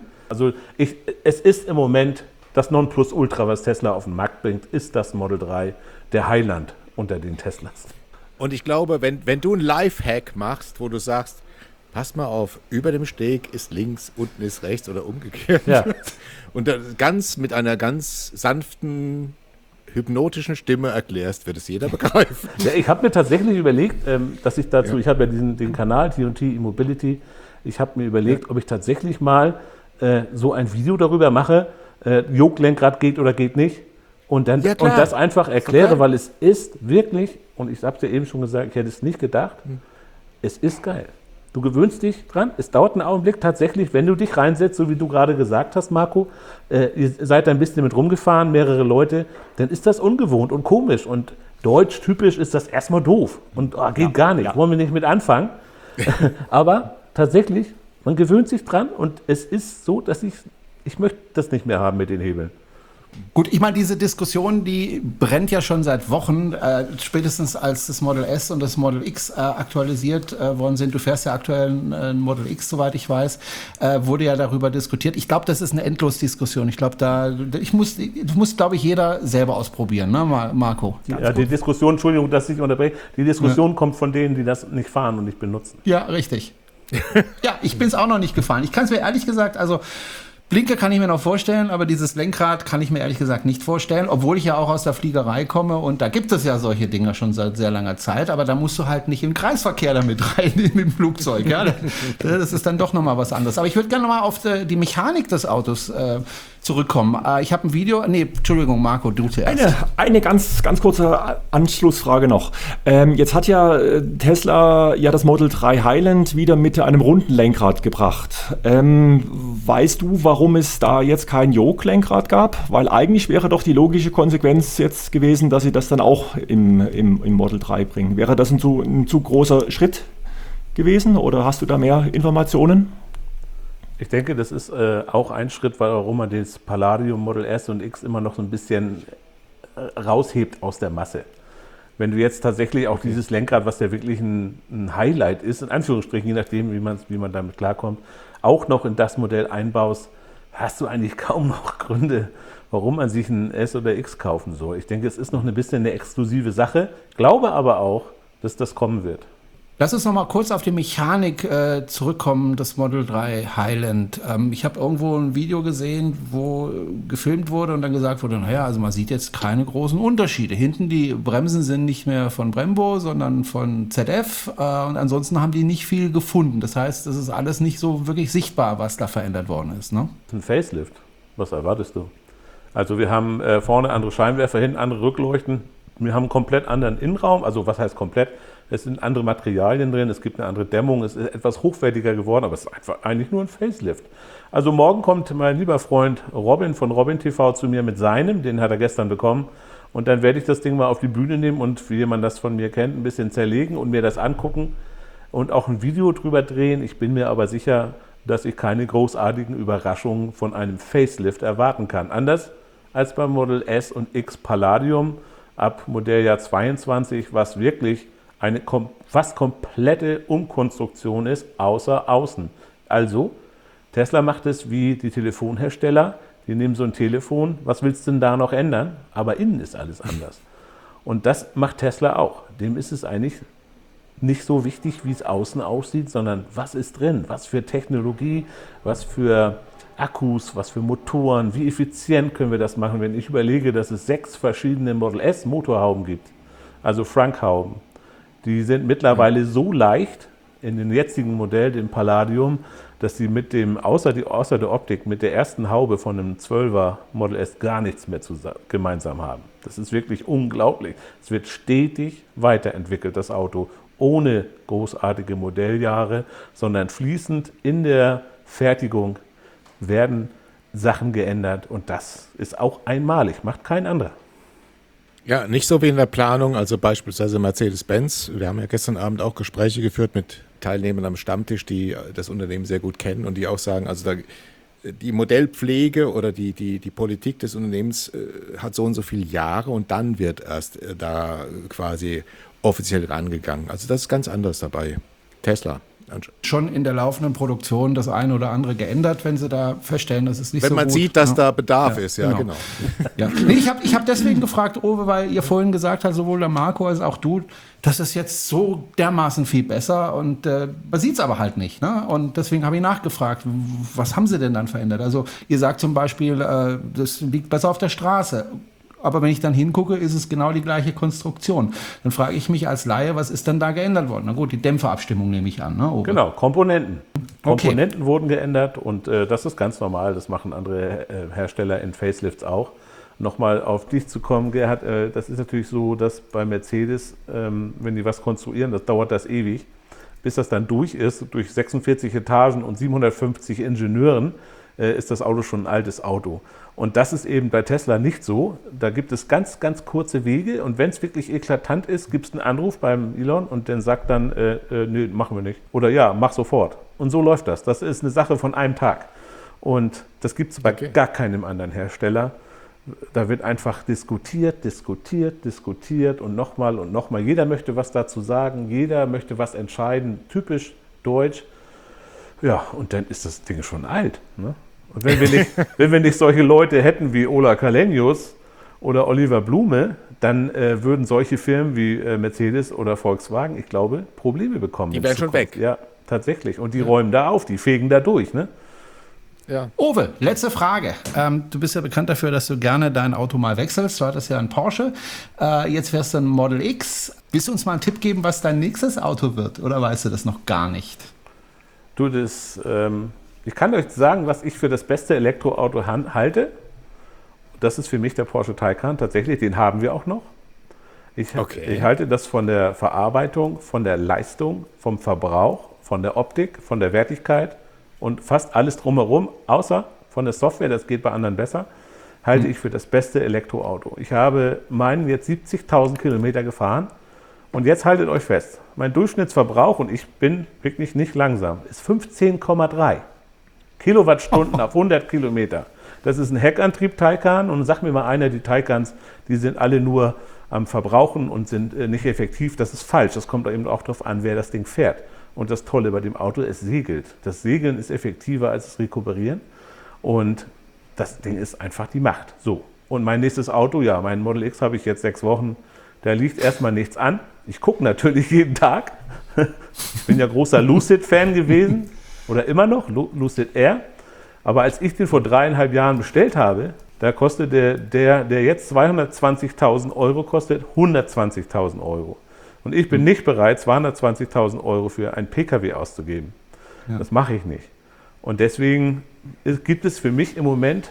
es ist im Moment das Nonplusultra, was Tesla auf den Markt bringt, ist das Model 3, der Highland unter den Teslas. Und ich glaube, wenn du einen Lifehack machst, wo du sagst, pass mal auf, über dem Steg ist links, unten ist rechts oder umgekehrt. Ja. Und mit einer ganz sanften, hypnotischen Stimme erklärst, wird es jeder begreifen. Ja, ich habe mir tatsächlich überlegt, dass ich dazu, ich habe ja den Kanal T&T E-Mobility, ich habe mir überlegt, ob ich tatsächlich mal so ein Video darüber mache, Yoke-Lenkrad geht oder geht nicht. Und dann und das einfach erkläre, weil es ist wirklich, und ich habe es ja eben schon gesagt, ich hätte es nicht gedacht, es ist geil. Du gewöhnst dich dran, es dauert einen Augenblick tatsächlich, wenn du dich reinsetzt, so wie du gerade gesagt hast, Marco, ihr seid ein bisschen mit rumgefahren, mehrere Leute, dann ist das ungewohnt und komisch und deutsch typisch ist das erstmal doof und geht gar nicht, wollen wir nicht mit anfangen. Aber tatsächlich, man gewöhnt sich dran und es ist so, dass ich möchte das nicht mehr haben mit den Hebeln. Gut, ich meine, diese Diskussion, die brennt ja schon seit Wochen, spätestens als das Model S und das Model X aktualisiert worden sind. Du fährst ja aktuell ein Model X, soweit ich weiß, wurde ja darüber diskutiert. Ich glaube, das ist eine Endlosdiskussion. Ich glaube, muss, glaube ich, jeder selber ausprobieren, ne, Marco? Ja, die Diskussion, Entschuldigung, dass ich unterbreche, die Diskussion kommt von denen, die das nicht fahren und nicht benutzen. Ja, richtig. Ja, ich bin es auch noch nicht gefahren. Ich kann es mir ehrlich gesagt, Blinker kann ich mir noch vorstellen, aber dieses Lenkrad kann ich mir ehrlich gesagt nicht vorstellen, obwohl ich ja auch aus der Fliegerei komme und da gibt es ja solche Dinger schon seit sehr langer Zeit, aber da musst du halt nicht im Kreisverkehr damit rein, mit dem Flugzeug. Ja? Das ist dann doch nochmal was anderes. Aber ich würde gerne mal auf die Mechanik des Autos zurückkommen. Ich habe ein Video, Entschuldigung, Marco, du zuerst. Eine ganz kurze Anschlussfrage noch. Jetzt hat ja Tesla das Model 3 Highland wieder mit einem runden Lenkrad gebracht. Weißt du, warum es da jetzt kein Yoke-Lenkrad gab? Weil eigentlich wäre doch die logische Konsequenz jetzt gewesen, dass sie das dann auch im Model 3 bringen. Wäre das ein zu großer Schritt gewesen oder hast du da mehr Informationen? Ich denke, das ist auch ein Schritt, warum man das Palladium Model S und X immer noch so ein bisschen raushebt aus der Masse. Wenn du jetzt tatsächlich auch dieses Lenkrad, was ja wirklich ein Highlight ist, in Anführungsstrichen, je nachdem, wie man damit klarkommt, auch noch in das Modell einbaust, hast du eigentlich kaum noch Gründe, warum man sich ein S oder X kaufen soll. Ich denke, es ist noch ein bisschen eine exklusive Sache, glaube aber auch, dass das kommen wird. Lass uns noch mal kurz auf die Mechanik zurückkommen, das Model 3 Highland. Ich habe irgendwo ein Video gesehen, wo gefilmt wurde und dann gesagt wurde, also man sieht jetzt keine großen Unterschiede. Hinten die Bremsen sind nicht mehr von Brembo, sondern von ZF und ansonsten haben die nicht viel gefunden. Das heißt, das ist alles nicht so wirklich sichtbar, was da verändert worden ist. Ne? Ein Facelift, was erwartest du? Also wir haben vorne andere Scheinwerfer, hinten andere Rückleuchten. Wir haben einen komplett anderen Innenraum. Also was heißt komplett? Es sind andere Materialien drin, es gibt eine andere Dämmung, es ist etwas hochwertiger geworden, aber es ist einfach eigentlich nur ein Facelift. Also morgen kommt mein lieber Freund Robin von Robin TV zu mir mit seinem, den hat er gestern bekommen. Und dann werde ich das Ding mal auf die Bühne nehmen und, wie man das von mir kennt, ein bisschen zerlegen und mir das angucken und auch ein Video drüber drehen. Ich bin mir aber sicher, dass ich keine großartigen Überraschungen von einem Facelift erwarten kann. Anders als beim Model S und X Palladium ab Modelljahr 22, was wirklich eine fast komplette Umkonstruktion ist, außer außen. Also, Tesla macht es wie die Telefonhersteller. Die nehmen so ein Telefon, was willst du denn da noch ändern? Aber innen ist alles anders. Und das macht Tesla auch. Dem ist es eigentlich nicht so wichtig, wie es außen aussieht, sondern was ist drin? Was für Technologie, was für Akkus, was für Motoren, wie effizient können wir das machen, wenn ich überlege, dass es 6 verschiedene Model S Motorhauben gibt, also Frankhauben. Die sind mittlerweile so leicht in dem jetzigen Modell, dem Palladium, dass sie mit dem, außer der Optik, mit der ersten Haube von einem 12er Model S gar nichts mehr gemeinsam haben. Das ist wirklich unglaublich. Es wird stetig weiterentwickelt, das Auto, ohne großartige Modelljahre, sondern fließend in der Fertigung werden Sachen geändert und das ist auch einmalig, macht kein anderer. Ja, nicht so wie in der Planung, also beispielsweise Mercedes-Benz. Wir haben ja gestern Abend auch Gespräche geführt mit Teilnehmern am Stammtisch, die das Unternehmen sehr gut kennen und die auch sagen, also die Modellpflege oder die Politik des Unternehmens hat so und so viele Jahre und dann wird erst da quasi offiziell rangegangen. Also das ist ganz anders dabei. Tesla. Schon in der laufenden Produktion das eine oder andere geändert, wenn sie da feststellen, dass es nicht so gut. Wenn man sieht, dass da Bedarf ist, ja, genau. Ja. Nee, ich hab deswegen gefragt, Uwe, weil ihr vorhin gesagt habt, sowohl der Marco als auch du, das ist jetzt so dermaßen viel besser und man sieht es aber halt nicht. Ne? Und deswegen habe ich nachgefragt, was haben sie denn dann verändert? Also ihr sagt zum Beispiel, das liegt besser auf der Straße. Aber wenn ich dann hingucke, ist es genau die gleiche Konstruktion. Dann frage ich mich als Laie, was ist denn da geändert worden? Na gut, die Dämpferabstimmung nehme ich an. Ne, Uwe? Genau, Komponenten. Okay. Komponenten wurden geändert und das ist ganz normal. Das machen andere Hersteller in Facelifts auch. Nochmal auf dich zu kommen, Gerhard, das ist natürlich so, dass bei Mercedes, wenn die was konstruieren, dauert das ewig, bis das dann durch ist, durch 46 Etagen und 750 Ingenieuren, ist das Auto schon ein altes Auto. Und das ist eben bei Tesla nicht so. Da gibt es ganz, ganz kurze Wege und wenn es wirklich eklatant ist, gibt es einen Anruf beim Elon und der sagt dann, nö, machen wir nicht. Oder ja, mach sofort. Und so läuft das. Das ist eine Sache von einem Tag. Und das gibt es bei gar keinem anderen Hersteller. Da wird einfach diskutiert und nochmal und nochmal. Jeder möchte was dazu sagen, jeder möchte was entscheiden, typisch deutsch. Ja, und dann ist das Ding schon alt. Ne? Und wenn wir nicht solche Leute hätten wie Ola Källenius oder Oliver Blume, dann würden solche Firmen wie Mercedes oder Volkswagen, ich glaube, Probleme bekommen. Die wären schon weg. Ja, tatsächlich. Und die räumen da auf, die fegen da durch. Ne? Ja. Uwe, letzte Frage. Du bist ja bekannt dafür, dass du gerne dein Auto mal wechselst. Du hattest ja einen Porsche. Jetzt fährst du ein Model X. Willst du uns mal einen Tipp geben, was dein nächstes Auto wird? Oder weißt du das noch gar nicht? Du, ich kann euch sagen, was ich für das beste Elektroauto halte. Das ist für mich der Porsche Taycan. Tatsächlich, den haben wir auch noch. Ich halte das von der Verarbeitung, von der Leistung, vom Verbrauch, von der Optik, von der Wertigkeit und fast alles drumherum, außer von der Software, das geht bei anderen besser, halte ich für das beste Elektroauto. Ich habe meinen jetzt 70.000 Kilometer gefahren und jetzt haltet euch fest, mein Durchschnittsverbrauch, und ich bin wirklich nicht langsam, ist 15,3 Kilowattstunden auf 100 Kilometer. Das ist ein Heckantrieb Taycan und sag mir mal einer, die Taycans, die sind alle nur am Verbrauchen und sind nicht effektiv. Das ist falsch. Das kommt eben auch darauf an, wer das Ding fährt. Und das Tolle bei dem Auto, es segelt. Das Segeln ist effektiver als das Rekuperieren und das Ding ist einfach die Macht. So, und mein nächstes Auto, ja, mein Model X habe ich jetzt 6 Wochen, da liegt erstmal nichts an. Ich gucke natürlich jeden Tag. Ich bin ja großer Lucid-Fan gewesen oder immer noch, Lucid Air. Aber als ich den vor 3,5 Jahren bestellt habe, da kostet der jetzt 220.000 Euro, kostet 120.000 Euro. Und ich bin nicht bereit, 220.000 Euro für einen Pkw auszugeben. Ja. Das mache ich nicht. Und deswegen gibt es für mich im Moment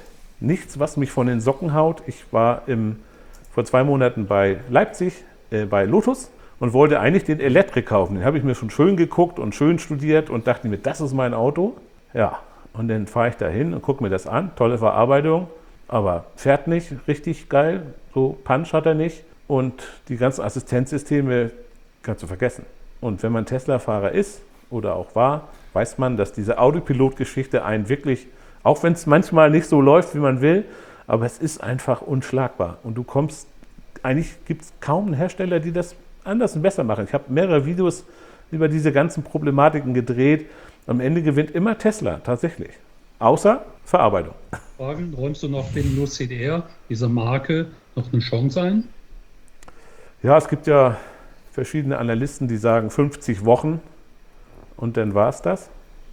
nichts, was mich von den Socken haut. Ich war vor 2 Monaten bei Leipzig, bei Lotus und wollte eigentlich den Elektrik kaufen. Den habe ich mir schon schön geguckt und schön studiert und dachte mir, das ist mein Auto. Ja, und dann fahre ich da hin und gucke mir das an. Tolle Verarbeitung, aber fährt nicht richtig geil. So Punch hat er nicht. Und die ganzen Assistenzsysteme kannst du vergessen. Und wenn man Tesla-Fahrer ist oder auch war, weiß man, dass diese Autopilot-Geschichte einen wirklich, auch wenn es manchmal nicht so läuft, wie man will, aber es ist einfach unschlagbar. Und eigentlich gibt es kaum einen Hersteller, die das anders und besser machen. Ich habe mehrere Videos über diese ganzen Problematiken gedreht. Am Ende gewinnt immer Tesla, tatsächlich. Außer Verarbeitung. Räumst du noch dem Lucid Air, dieser Marke, noch eine Chance ein? Ja, es gibt ja verschiedene Analysten, die sagen 50 Wochen und dann war es das.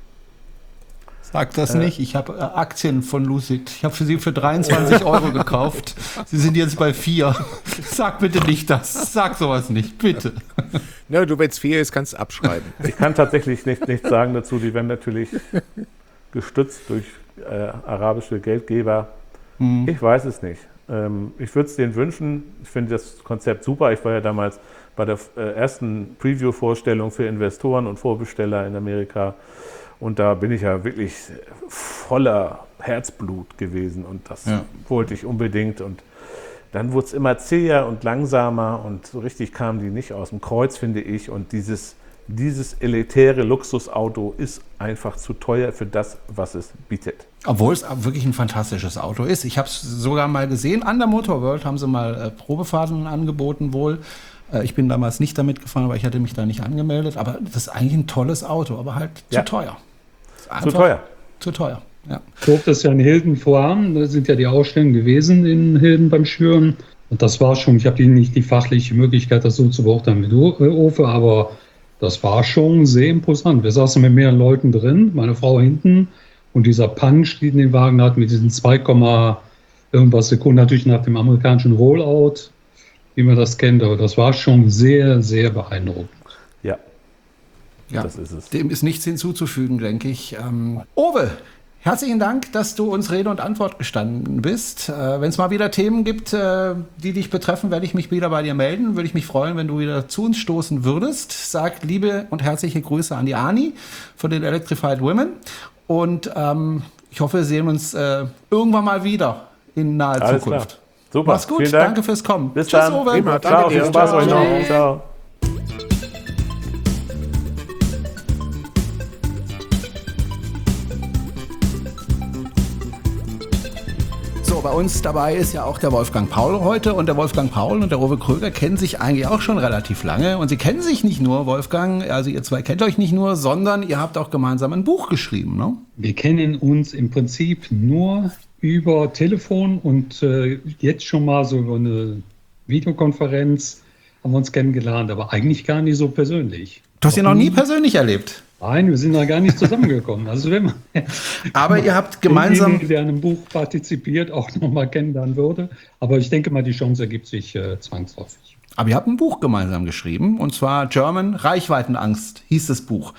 Sag das nicht. Ich habe Aktien von Lucid. Ich habe sie für 23 € gekauft. Sie sind jetzt bei 4. Sag bitte nicht das. Sag sowas nicht, bitte. Na, du, wenn es 4 ist, kannst du abschreiben. Ich kann tatsächlich nichts sagen dazu. Die werden natürlich gestützt durch arabische Geldgeber. Ich weiß es nicht. Ich würde es denen wünschen. Ich finde das Konzept super. Ich war ja damals bei der ersten Preview-Vorstellung für Investoren und Vorbesteller in Amerika. Und da bin ich ja wirklich voller Herzblut gewesen. Und das wollte ich unbedingt. Und dann wurde es immer zäher und langsamer. Und so richtig kamen die nicht aus dem Kreuz, finde ich. Und dieses elitäre Luxusauto ist einfach zu teuer für das, was es bietet. Obwohl es wirklich ein fantastisches Auto ist. Ich habe es sogar mal gesehen. An der Motor World haben sie mal Probefahrten angeboten wohl. Ich bin damals nicht damit gefahren, aber ich hatte mich da nicht angemeldet. Aber das ist eigentlich ein tolles Auto, aber halt zu teuer. Zu teuer. Zu teuer, ja. Ich durfte das ja in Hilden vorhaben. Da sind ja die Ausstellungen gewesen in Hilden beim Schüren. Und das war schon, ich habe nicht die fachliche Möglichkeit, das so zu beurteilen wie du, Ofe, aber das war schon sehr imposant. Wir saßen mit mehreren Leuten drin, meine Frau hinten. Und dieser Punch, den den Wagen hat, mit diesen 2, irgendwas Sekunden, natürlich nach dem amerikanischen Rollout, wie man das kennt, aber das war schon sehr, sehr beeindruckend. Ja, das ist es. Dem ist nichts hinzuzufügen, denke ich. Owe, herzlichen Dank, dass du uns Rede und Antwort gestanden bist. Wenn es mal wieder Themen gibt, die dich betreffen, werde ich mich wieder bei dir melden. Würde ich mich freuen, wenn du wieder zu uns stoßen würdest. Sag liebe und herzliche Grüße an die Ani von den Electrified Women. Und ich hoffe, wir sehen uns irgendwann mal wieder in naher Alles Zukunft. Klar. Super. Mach's gut, Vielen Dank. danke fürs Kommen. Bis Tschüss, dann. Owe. Prima, Ciao, danke dir. viel Spaß Ciao. euch noch. Ciao. So, bei uns dabei ist ja auch der Wolfgang Paul heute und der Wolfgang Paul und der Uwe Kröger kennen sich eigentlich auch schon relativ lange und sie kennen sich nicht nur, Wolfgang, also ihr zwei kennt euch nicht nur, sondern ihr habt auch gemeinsam ein Buch geschrieben, ne? Wir kennen uns im Prinzip nur über Telefon und jetzt schon mal so über eine Videokonferenz haben wir uns kennengelernt, aber eigentlich gar nicht so persönlich. Du hast ihn noch nie persönlich erlebt. Nein, wir sind da gar nicht zusammengekommen. Also wenn man Aber ihr habt gemeinsam... denjenigen, der an einem Buch partizipiert, auch nochmal kennenlernen würde. Aber ich denke mal, die Chance ergibt sich zwangsläufig. Aber ihr habt ein Buch gemeinsam geschrieben, und zwar German Reichweitenangst hieß das Buch.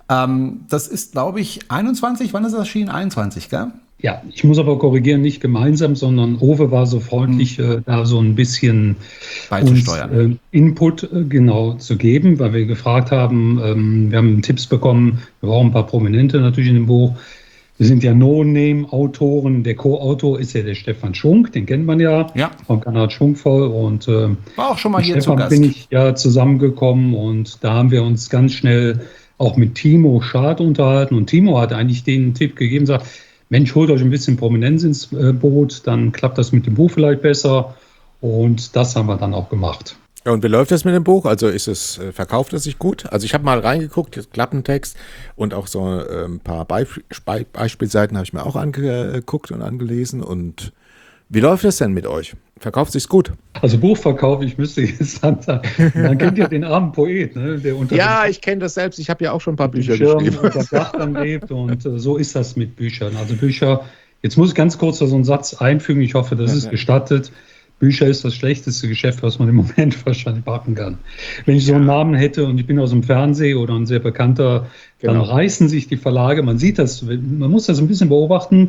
Das ist, glaube ich, 21, wann ist das erschienen? 21, gell? Ja, ich muss aber korrigieren, nicht gemeinsam, sondern Owe war so freundlich, da so ein bisschen beizusteuern. Input genau zu geben, weil wir gefragt haben, wir haben Tipps bekommen, wir brauchen ein paar Prominente natürlich in dem Buch. Wir sind ja No-Name-Autoren, der Co-Autor ist ja der Stefan Schunk, den kennt man ja, von Kanal Schwungvoll. Und war auch schon mal hier zu Gast. Bin ich ja zusammengekommen und da haben wir uns ganz schnell auch mit Timo Schad unterhalten und Timo hat eigentlich den Tipp gegeben, sagt, Mensch, holt euch ein bisschen Prominenz ins Boot, dann klappt das mit dem Buch vielleicht besser. Und das haben wir dann auch gemacht. Ja, und wie läuft das mit dem Buch? Also verkauft es sich gut? Also ich habe mal reingeguckt, Klappentext und auch so ein paar Beispielseiten habe ich mir auch angeguckt und angelesen. Und wie läuft das denn mit euch? Verkauft sich's gut? Also Buchverkauf, ich müsste jetzt sagen, man kennt ja den armen Poet, ne, der unter ich kenne das selbst. Ich habe ja auch schon ein paar Bücher Schirm geschrieben. unter Dach dann lebt und so ist das mit Büchern. Also Bücher, jetzt muss ich ganz kurz so einen Satz einfügen, ich hoffe, das ist gestattet. Bücher ist das schlechteste Geschäft, was man im Moment wahrscheinlich machen kann. Wenn ich so einen Namen hätte und ich bin aus dem Fernsehen oder ein sehr bekannter, dann reißen sich die Verlage, man sieht das, man muss das ein bisschen beobachten,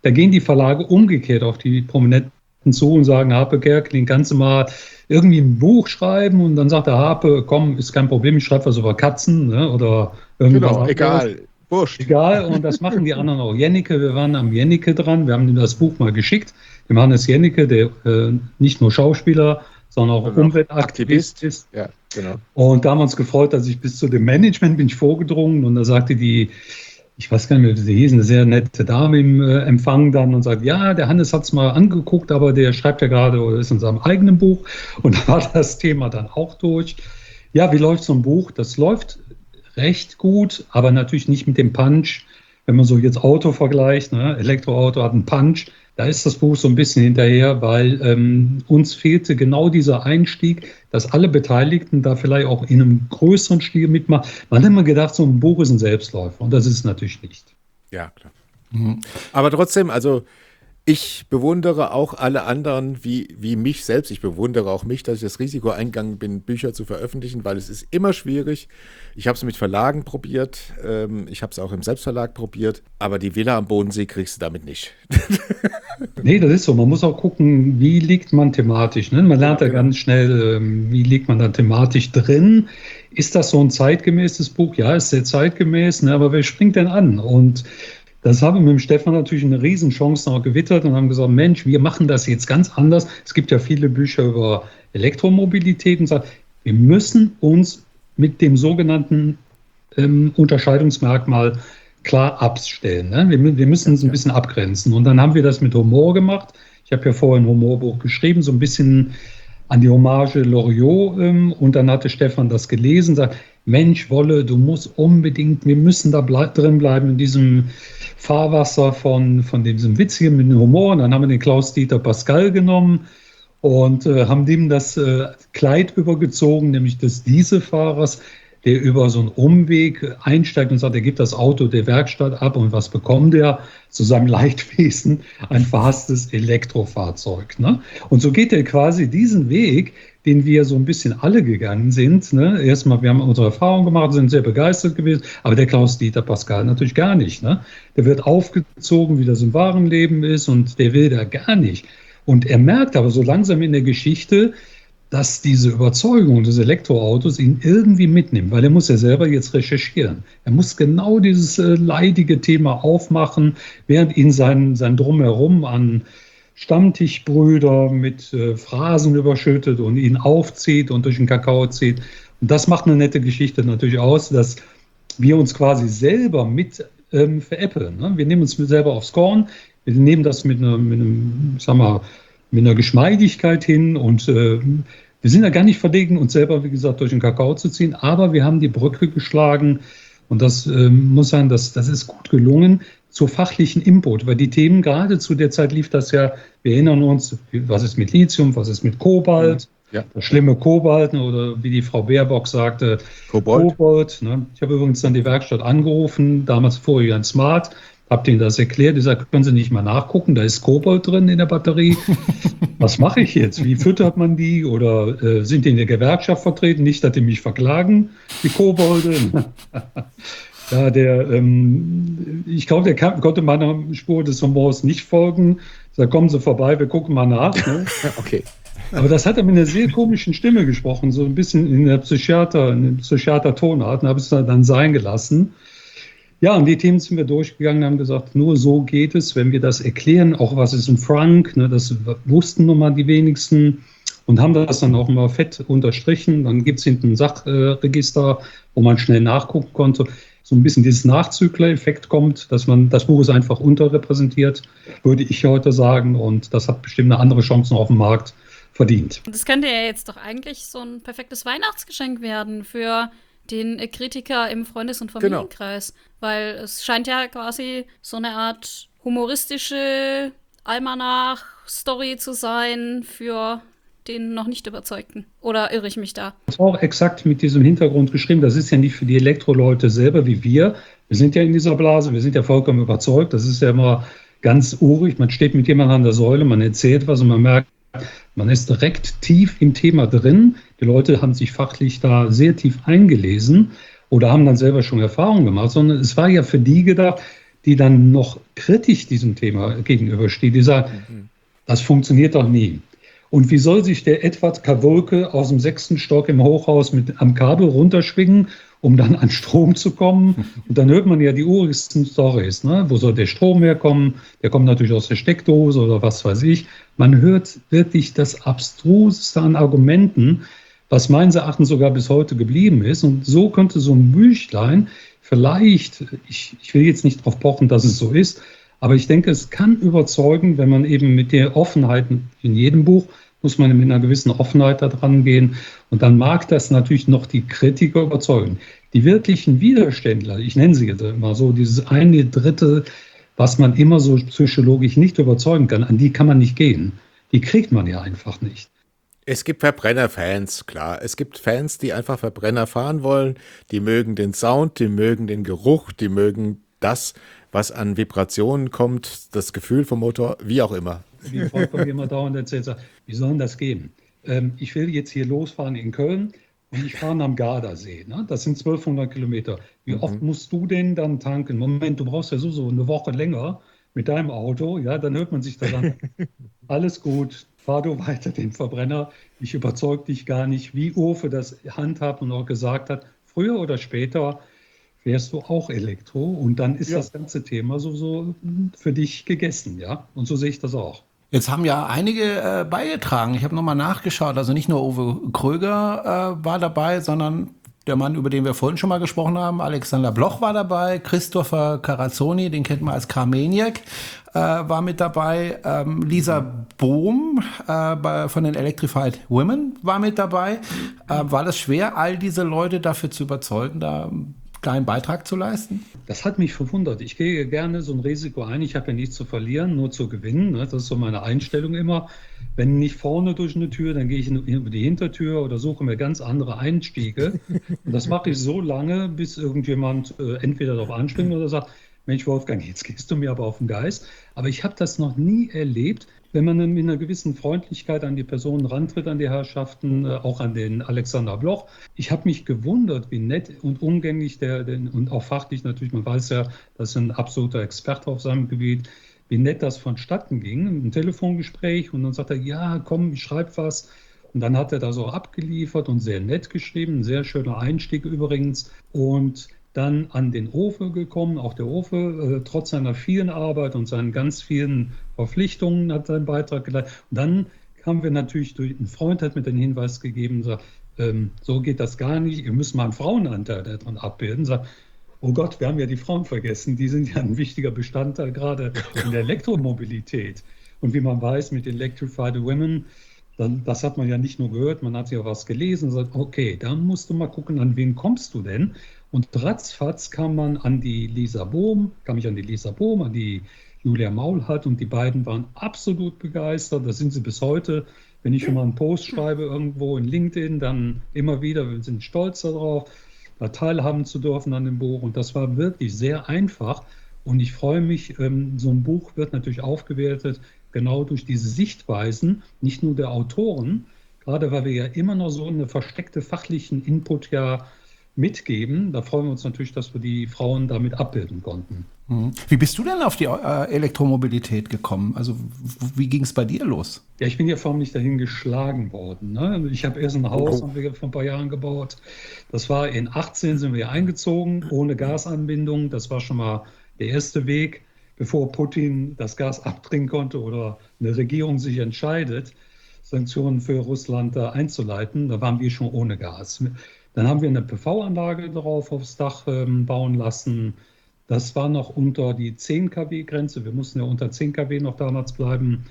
Da gehen die Verlage umgekehrt auf die Prominenten zu und sagen, Harpe Kerkeling, kannst du mal irgendwie ein Buch schreiben? Und dann sagt der Harpe, komm, ist kein Problem, ich schreibe was über Katzen, ne? Oder irgendwas. Genau, egal. Wurscht. Egal, und das machen die anderen auch. Jennecke, wir waren am Jennecke dran, wir haben ihm das Buch mal geschickt. Dem Hannes Jennecke, der nicht nur Schauspieler, sondern auch Umweltaktivist ist. Ja, genau. Und da haben wir uns gefreut, dass ich bis zu dem Management bin ich vorgedrungen und da sagte die, ich weiß gar nicht mehr, wie sie hieß, eine sehr nette Dame im Empfang dann und sagt, ja, der Hannes hat es mal angeguckt, aber der schreibt ja gerade oder ist in seinem eigenen Buch und da war das Thema dann auch durch. Ja, wie läuft so ein Buch? Das läuft recht gut, aber natürlich nicht mit dem Punch. Wenn man so jetzt Auto vergleicht, ne? Elektroauto hat einen Punch, da ist das Buch so ein bisschen hinterher, weil uns fehlte genau dieser Einstieg, dass alle Beteiligten da vielleicht auch in einem größeren Stil mitmachen. Man hat immer gedacht, so ein Buch ist ein Selbstläufer und das ist es natürlich nicht. Ja, klar. Aber trotzdem, also ich bewundere auch alle anderen wie mich selbst. Ich bewundere auch mich, dass ich das Risiko eingegangen bin, Bücher zu veröffentlichen, weil es ist immer schwierig. Ich habe es mit Verlagen probiert, ich habe es auch im Selbstverlag probiert, aber die Villa am Bodensee kriegst du damit nicht. Nee, das ist so. Man muss auch gucken, wie liegt man thematisch. Ne? Man lernt ja ganz schnell, wie liegt man da thematisch drin. Ist das so ein zeitgemäßes Buch? Ja, ist sehr zeitgemäß, ne? Aber wer springt denn an? Und das haben wir mit dem Stefan natürlich eine Riesenchance noch gewittert und haben gesagt, Mensch, wir machen das jetzt ganz anders. Es gibt ja viele Bücher über Elektromobilität und sagen, wir müssen uns mit dem sogenannten Unterscheidungsmerkmal klar abstellen. Ne? Wir müssen uns ein bisschen abgrenzen. Und dann haben wir das mit Humor gemacht. Ich habe ja vorher ein Humorbuch geschrieben, so ein bisschen an die Hommage Loriot. Und dann hatte Stefan das gelesen, sagt, Mensch, Wolle, du musst unbedingt, wir müssen da drin bleiben in diesem Fahrwasser von diesem Witzigen mit dem Humor. Und dann haben wir den Klaus-Dieter Pascal genommen und haben dem das Kleid übergezogen, nämlich des Dieselfahrers, der über so einen Umweg einsteigt und sagt, er gibt das Auto der Werkstatt ab und was bekommt er? Zu seinem Leidwesen ein verhasstes Elektrofahrzeug. Ne? Und so geht er quasi diesen Weg, den wir so ein bisschen alle gegangen sind. Ne? Erstmal, wir haben unsere Erfahrung gemacht, sind sehr begeistert gewesen, aber der Klaus-Dieter Pascal natürlich gar nicht. Ne? Der wird aufgezogen, wie das im wahren Leben ist und der will da gar nicht. Und er merkt aber so langsam in der Geschichte, dass diese Überzeugung des Elektroautos ihn irgendwie mitnimmt, weil er muss ja selber jetzt recherchieren. Er muss genau dieses leidige Thema aufmachen, während ihn sein Drumherum an Stammtischbrüder mit Phrasen überschüttet und ihn aufzieht und durch den Kakao zieht. Und das macht eine nette Geschichte natürlich aus, dass wir uns quasi selber mit veräppeln. Ne? Wir nehmen uns selber aufs Korn, wir nehmen das mit einer Geschmeidigkeit hin und wir sind ja gar nicht verlegen, uns selber, wie gesagt, durch den Kakao zu ziehen, aber wir haben die Brücke geschlagen und das muss sagen, das ist gut gelungen zur fachlichen Input, weil die Themen gerade zu der Zeit lief das ja, wir erinnern uns, was ist mit Lithium, was ist mit Kobalt, das schlimme Kobalt, ne, oder wie die Frau Baerbock sagte, Kobold. Ne. Ich habe übrigens dann die Werkstatt angerufen, damals vorher ein Smart, habe denen das erklärt, die sagt, können Sie nicht mal nachgucken, da ist Kobold drin in der Batterie. Was mache ich jetzt? Wie füttert man die? Oder sind die in der Gewerkschaft vertreten? Nicht, dass die mich verklagen, die Kobolde. Ja, ich glaube, der konnte meiner Spur des Humors nicht folgen. Da kommen Sie vorbei, wir gucken mal nach. Ne? Okay. Aber das hat er mit einer sehr komischen Stimme gesprochen, so ein bisschen in der Psychiater-Tonart, und habe es dann sein gelassen. Ja, und die Themen sind wir durchgegangen und haben gesagt, nur so geht es, wenn wir das erklären, auch was ist ein Frank, ne, das wussten nun mal die wenigsten und haben das dann auch mal fett unterstrichen. Dann gibt es hinten ein Sachregister, wo man schnell nachgucken konnte. So ein bisschen dieses Nachzügler-Effekt kommt, dass man, das Buch ist einfach unterrepräsentiert, würde ich heute sagen, und das hat bestimmt eine andere Chance noch auf dem Markt verdient. Das könnte ja jetzt doch eigentlich so ein perfektes Weihnachtsgeschenk werden für den Kritiker im Freundes- und Familienkreis. Genau. Weil es scheint ja quasi so eine Art humoristische Almanach-Story zu sein für den noch nicht Überzeugten. Oder irre ich mich da? Das war auch exakt mit diesem Hintergrund geschrieben. Das ist ja nicht für die Elektroleute selber wie wir. Wir sind ja in dieser Blase, wir sind ja vollkommen überzeugt. Das ist ja immer ganz urig. Man steht mit jemandem an der Säule, man erzählt was und man merkt, man ist direkt tief im Thema drin. Die Leute haben sich fachlich da sehr tief eingelesen oder haben dann selber schon Erfahrungen gemacht, sondern es war ja für die gedacht, die dann noch kritisch diesem Thema gegenüberstehen. Die sagen, das funktioniert doch nie. Und wie soll sich der Edward Kawulke aus dem 6. Stock im Hochhaus am Kabel runterschwingen, um dann an Strom zu kommen? Und dann hört man ja die urigsten Storys. Ne? Wo soll der Strom herkommen? Der kommt natürlich aus der Steckdose oder was weiß ich. Man hört wirklich das Abstruseste an Argumenten, was meines Erachtens sogar bis heute geblieben ist. Und so könnte so ein Büchlein vielleicht, ich will jetzt nicht darauf pochen, dass es so ist, aber ich denke, es kann überzeugen, wenn man eben mit der Offenheit, in jedem Buch muss man mit einer gewissen Offenheit da dran gehen. Und dann mag das natürlich noch die Kritiker überzeugen. Die wirklichen Widerständler, ich nenne sie jetzt immer so, dieses eine Drittel, was man immer so psychologisch nicht überzeugen kann, an die kann man nicht gehen. Die kriegt man ja einfach nicht. Es gibt Verbrennerfans, klar. Es gibt Fans, die einfach Verbrenner fahren wollen. Die mögen den Sound, die mögen den Geruch, die mögen das, was an Vibrationen kommt, das Gefühl vom Motor, wie auch immer. Wie Volker mir immer dauernd erzählt, sagt, wie soll denn das gehen? Ich will jetzt hier losfahren in Köln und ich fahre am Gardasee. Ne? Das sind 1200 Kilometer. Wie oft musst du denn dann tanken? Moment, du brauchst ja so eine Woche länger mit deinem Auto. Ja, dann hört man sich das an. Alles gut, fahr du weiter den Verbrenner. Ich überzeug dich gar nicht, wie Urfe das handhabt und auch gesagt hat, früher oder später fährst du auch Elektro und dann ist das ganze Thema so für dich gegessen, ja. Und so sehe ich das auch. Jetzt haben ja einige beigetragen. Ich habe nochmal nachgeschaut. Also nicht nur Uwe Kröger war dabei, sondern der Mann, über den wir vorhin schon mal gesprochen haben, Alexander Bloch war dabei, Christopher Carazzoni, den kennt man als Carmaniac, war mit dabei, Lisa Bohm von den Electrified Women war mit dabei. War das schwer, all diese Leute dafür zu überzeugen, da einen kleinen Beitrag zu leisten? Das hat mich verwundert. Ich gehe gerne so ein Risiko ein. Ich habe ja nichts zu verlieren, nur zu gewinnen. Das ist so meine Einstellung immer. Wenn nicht vorne durch eine Tür, dann gehe ich über die Hintertür oder suche mir ganz andere Einstiege. Und das mache ich so lange, bis irgendjemand entweder darauf anspringt oder sagt, Mensch Wolfgang, jetzt gehst du mir aber auf den Geist. Aber ich habe das noch nie erlebt, wenn man dann mit einer gewissen Freundlichkeit an die Personen rantritt, an die Herrschaften, auch an den Alexander Bloch. Ich habe mich gewundert, wie nett und umgänglich und auch fachlich natürlich, man weiß ja, das ist ein absoluter Experte auf seinem Gebiet, wie nett das vonstatten ging, ein Telefongespräch und dann sagt er, ja, komm, ich schreibe was. Und dann hat er da so abgeliefert und sehr nett geschrieben, ein sehr schöner Einstieg übrigens. Und dann an den Ofe gekommen, auch der Ofe, trotz seiner vielen Arbeit und seinen ganz vielen Verpflichtungen hat seinen Beitrag geleistet. Und dann haben wir natürlich durch einen Freund, hat mir den Hinweis gegeben, sagt, so geht das gar nicht, ihr müsst mal einen Frauenanteil daran abbilden. Sagt, oh Gott, wir haben ja die Frauen vergessen, die sind ja ein wichtiger Bestandteil gerade in der Elektromobilität. Und wie man weiß, mit Electrified Women, das hat man ja nicht nur gehört, man hat ja was gelesen und sagt, okay, dann musst du mal gucken, an wen kommst du denn? Und ratzfatz kam ich an die Lisa Bohm, an die Julia Maulhardt und die beiden waren absolut begeistert. Das sind sie bis heute. Wenn ich schon mal einen Post schreibe irgendwo in LinkedIn, dann immer wieder, wir sind stolz darauf, da teilhaben zu dürfen an dem Buch. Und das war wirklich sehr einfach. Und ich freue mich, so ein Buch wird natürlich aufgewertet, genau durch diese Sichtweisen, nicht nur der Autoren, gerade weil wir ja immer noch so eine versteckte fachlichen Input ja mitgeben. Da freuen wir uns natürlich, dass wir die Frauen damit abbilden konnten. Wie bist du denn auf die Elektromobilität gekommen? Also wie ging es bei dir los? Ja, ich bin ja förmlich dahin geschlagen worden. Ne? Ich habe erst ein Haus, haben wir vor ein paar Jahren gebaut. Das war in 18 sind wir eingezogen, ohne Gasanbindung. Das war schon mal der erste Weg, bevor Putin das Gas abdrehen konnte oder eine Regierung sich entscheidet, Sanktionen für Russland da einzuleiten. Da waren wir schon ohne Gas. Dann haben wir eine PV-Anlage drauf aufs Dach bauen lassen. Das war noch unter die 10 kW-Grenze. Wir mussten ja unter 10 kW noch damals bleiben.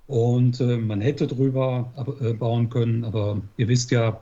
Und man hätte drüber bauen können. Aber ihr wisst ja,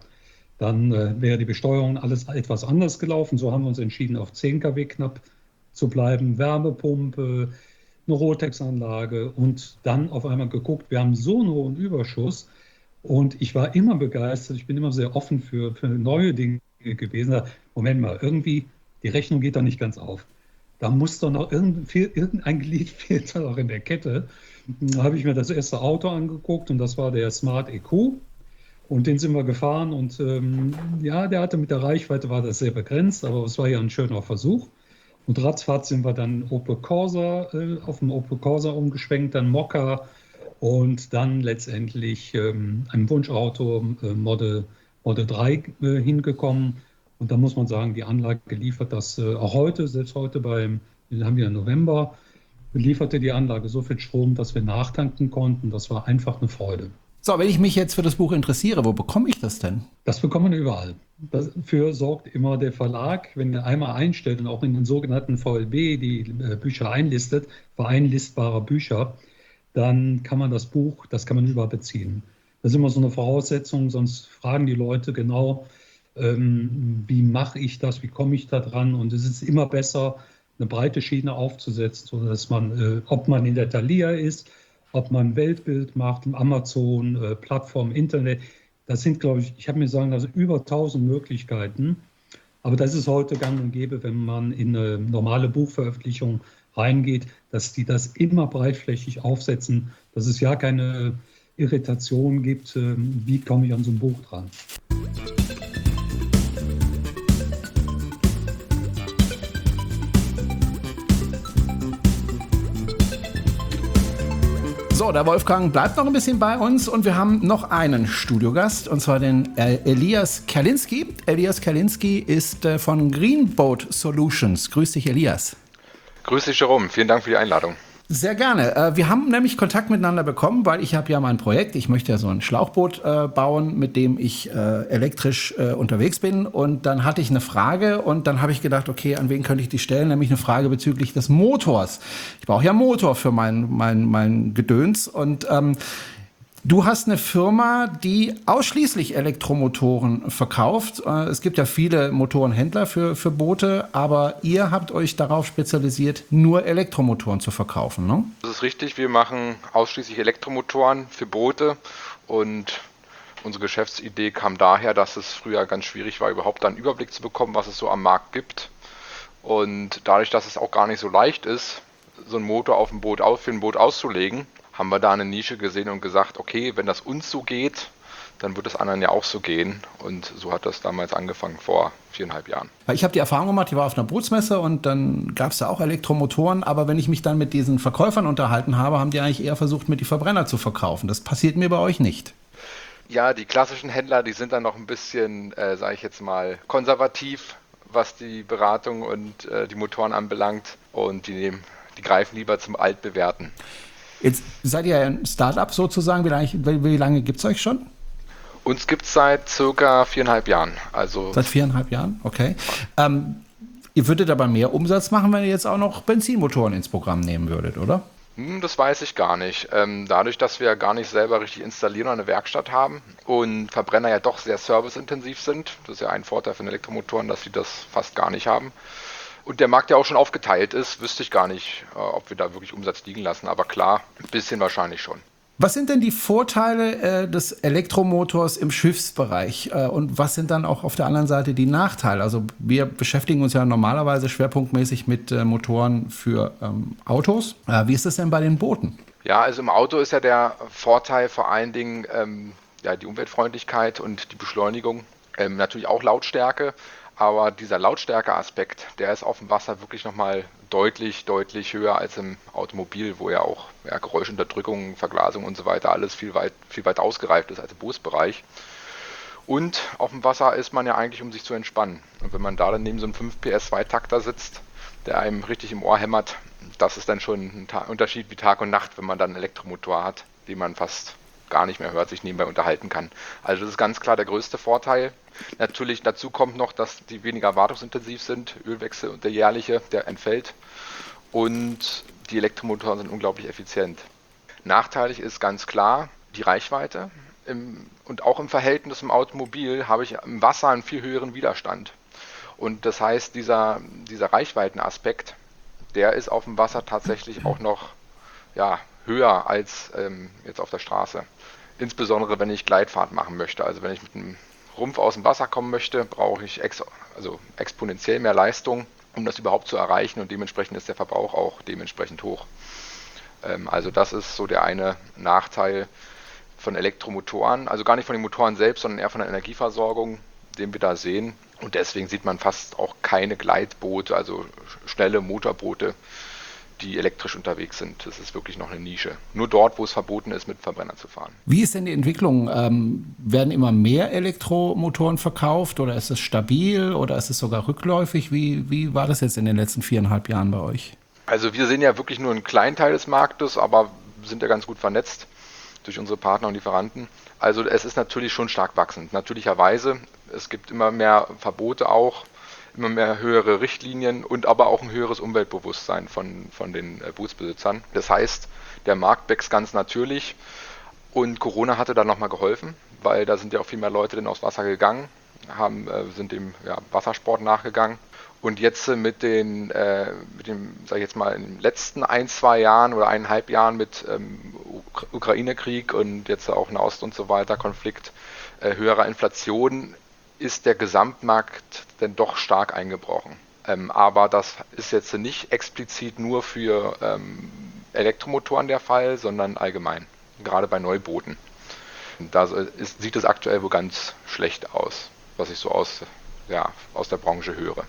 dann wäre die Besteuerung alles etwas anders gelaufen. So haben wir uns entschieden, auf 10 kW knapp zu bleiben. Wärmepumpe, eine Rotex-Anlage und dann auf einmal geguckt, wir haben so einen hohen Überschuss. Und ich war immer begeistert, ich bin immer sehr offen für neue Dinge gewesen. Moment mal, irgendwie, die Rechnung geht da nicht ganz auf. Da muss doch noch irgendein Glied fehlt da noch in der Kette. Da habe ich mir das erste Auto angeguckt und das war der Smart EQ. Und den sind wir gefahren und ja, der hatte mit der Reichweite, war das sehr begrenzt, aber es war ja ein schöner Versuch. Und ratzfatz sind wir dann Opel Corsa, auf dem Opel Corsa umgeschwenkt, dann Mokka und dann letztendlich ein Wunschauto, Model 3 hingekommen. Und da muss man sagen, die Anlage liefert das auch heute, selbst heute wir haben ja November, lieferte die Anlage so viel Strom, dass wir nachtanken konnten. Das war einfach eine Freude. So, wenn ich mich jetzt für das Buch interessiere, wo bekomme ich das denn? Das bekommt man überall. Dafür sorgt immer der Verlag, wenn er einmal einstellt und auch in den sogenannten VLB die Bücher einlistet, vereinlistbare Bücher, dann kann man das Buch, das kann man überall beziehen. Das ist immer so eine Voraussetzung, sonst fragen die Leute genau, wie mache ich das, wie komme ich da dran? Und es ist immer besser, eine breite Schiene aufzusetzen, sodass man, ob man in der Thalia ist, ob man Weltbild macht, Amazon, Plattform, Internet, das sind, glaube ich habe mir sagen lassen, über 1000 Möglichkeiten. Aber das ist heute gang und gäbe, wenn man in eine normale Buchveröffentlichung reingeht, dass die das immer breitflächig aufsetzen, dass es ja keine Irritation gibt, wie komme ich an so ein Buch dran. So, der Wolfgang bleibt noch ein bisschen bei uns und wir haben noch einen Studiogast, und zwar den Elias Kerlinski. Elias Kerlinski ist von Greenboat Solutions. Grüß dich, Elias. Grüß dich, Jerome. Vielen Dank für die Einladung. Sehr gerne. Wir haben nämlich Kontakt miteinander bekommen, weil ich habe ja mein Projekt. Ich möchte ja so ein Schlauchboot bauen, mit dem ich elektrisch unterwegs bin. Und dann hatte ich eine Frage und dann habe ich gedacht, okay, an wen könnte ich die stellen? Nämlich eine Frage bezüglich des Motors. Ich brauche ja einen Motor für mein Gedöns. Und du hast eine Firma, die ausschließlich Elektromotoren verkauft. Es gibt ja viele Motorenhändler für Boote, aber ihr habt euch darauf spezialisiert, nur Elektromotoren zu verkaufen, ne? Das ist richtig. Wir machen ausschließlich Elektromotoren für Boote und unsere Geschäftsidee kam daher, dass es früher ganz schwierig war, überhaupt einen Überblick zu bekommen, was es so am Markt gibt. Und dadurch, dass es auch gar nicht so leicht ist, so einen Motor auf ein Boot für ein Boot auszulegen, haben wir da eine Nische gesehen und gesagt, okay, wenn das uns so geht, dann wird es anderen ja auch so gehen. Und so hat das damals angefangen, vor 4,5 Jahren. Ich habe die Erfahrung gemacht, ich war auf einer Bootsmesse und dann gab es da auch Elektromotoren, aber wenn ich mich dann mit diesen Verkäufern unterhalten habe, haben die eigentlich eher versucht, mir die Verbrenner zu verkaufen. Das passiert mir bei euch nicht. Ja, die klassischen Händler, die sind dann noch ein bisschen, sage ich jetzt mal, konservativ, was die Beratung und die Motoren anbelangt. Und die greifen lieber zum Altbewährten. Jetzt seid ihr ein Start-up sozusagen. Wie lange gibt es euch schon? Uns gibt es seit circa 4,5 Jahren. Also seit 4,5 Jahren? Okay. Ihr würdet aber mehr Umsatz machen, wenn ihr jetzt auch noch Benzinmotoren ins Programm nehmen würdet, oder? Das weiß ich gar nicht. Dadurch, dass wir gar nicht selber richtig installieren oder eine Werkstatt haben und Verbrenner ja doch sehr serviceintensiv sind, das ist ja ein Vorteil von Elektromotoren, dass sie das fast gar nicht haben. Und der Markt ja auch schon aufgeteilt ist, wüsste ich gar nicht, ob wir da wirklich Umsatz liegen lassen. Aber klar, ein bisschen wahrscheinlich schon. Was sind denn die Vorteile des Elektromotors im Schiffsbereich? Und was sind dann auch auf der anderen Seite die Nachteile? Also wir beschäftigen uns ja normalerweise schwerpunktmäßig mit Motoren für Autos. Wie ist das denn bei den Booten? Ja, also im Auto ist ja der Vorteil vor allen Dingen die Umweltfreundlichkeit und die Beschleunigung. Natürlich auch Lautstärke. Aber dieser Lautstärke-Aspekt, der ist auf dem Wasser wirklich nochmal deutlich, deutlich höher als im Automobil, wo ja auch Geräuschunterdrückung, Verglasung und so weiter alles viel weit ausgereift ist als im Bootsbereich. Und auf dem Wasser ist man ja eigentlich, um sich zu entspannen. Und wenn man da dann neben so einem 5 PS Zweitakter sitzt, der einem richtig im Ohr hämmert, das ist dann schon ein Unterschied wie Tag und Nacht, wenn man dann einen Elektromotor hat, den man fast gar nicht mehr hört, sich nebenbei unterhalten kann. Also das ist ganz klar der größte Vorteil. Natürlich dazu kommt noch, dass die weniger wartungsintensiv sind. Ölwechsel und der jährliche, der entfällt. Und die Elektromotoren sind unglaublich effizient. Nachteilig ist ganz klar die Reichweite. Und auch im Verhältnis zum Automobil habe ich im Wasser einen viel höheren Widerstand. Und das heißt, dieser Reichweitenaspekt, der ist auf dem Wasser tatsächlich auch noch höher als jetzt auf der Straße. Insbesondere, wenn ich Gleitfahrt machen möchte. Also wenn ich mit einem Rumpf aus dem Wasser kommen möchte, brauche ich exponentiell mehr Leistung, um das überhaupt zu erreichen. Und dementsprechend ist der Verbrauch auch dementsprechend hoch. Also das ist so der eine Nachteil von Elektromotoren. Also gar nicht von den Motoren selbst, sondern eher von der Energieversorgung, den wir da sehen. Und deswegen sieht man fast auch keine Gleitboote, also schnelle Motorboote, die elektrisch unterwegs sind. Das ist wirklich noch eine Nische. Nur dort, wo es verboten ist, mit Verbrenner zu fahren. Wie ist denn die Entwicklung? Werden immer mehr Elektromotoren verkauft oder ist es stabil oder ist es sogar rückläufig? Wie war das jetzt in den letzten 4,5 Jahren bei euch? Also wir sehen ja wirklich nur einen kleinen Teil des Marktes, aber sind ja ganz gut vernetzt durch unsere Partner und Lieferanten. Also es ist natürlich schon stark wachsend, natürlicherweise. Es gibt immer mehr Verbote auch, immer mehr höhere Richtlinien und aber auch ein höheres Umweltbewusstsein von den Bootsbesitzern. Das heißt, der Markt wächst ganz natürlich und Corona hatte da nochmal geholfen, weil da sind ja auch viel mehr Leute dann aufs Wasser gegangen, sind dem Wassersport nachgegangen. Und jetzt mit dem, sag ich jetzt mal, in den letzten 1-2 Jahren oder 1,5 Jahren mit Ukraine-Krieg und jetzt auch Nahost und so weiter, Konflikt, höherer Inflation, ist der Gesamtmarkt dann doch stark eingebrochen. Aber das ist jetzt nicht explizit nur für Elektromotoren der Fall, sondern allgemein, gerade bei Neubooten. Da sieht es aktuell wohl ganz schlecht aus, was ich so aus der Branche höre.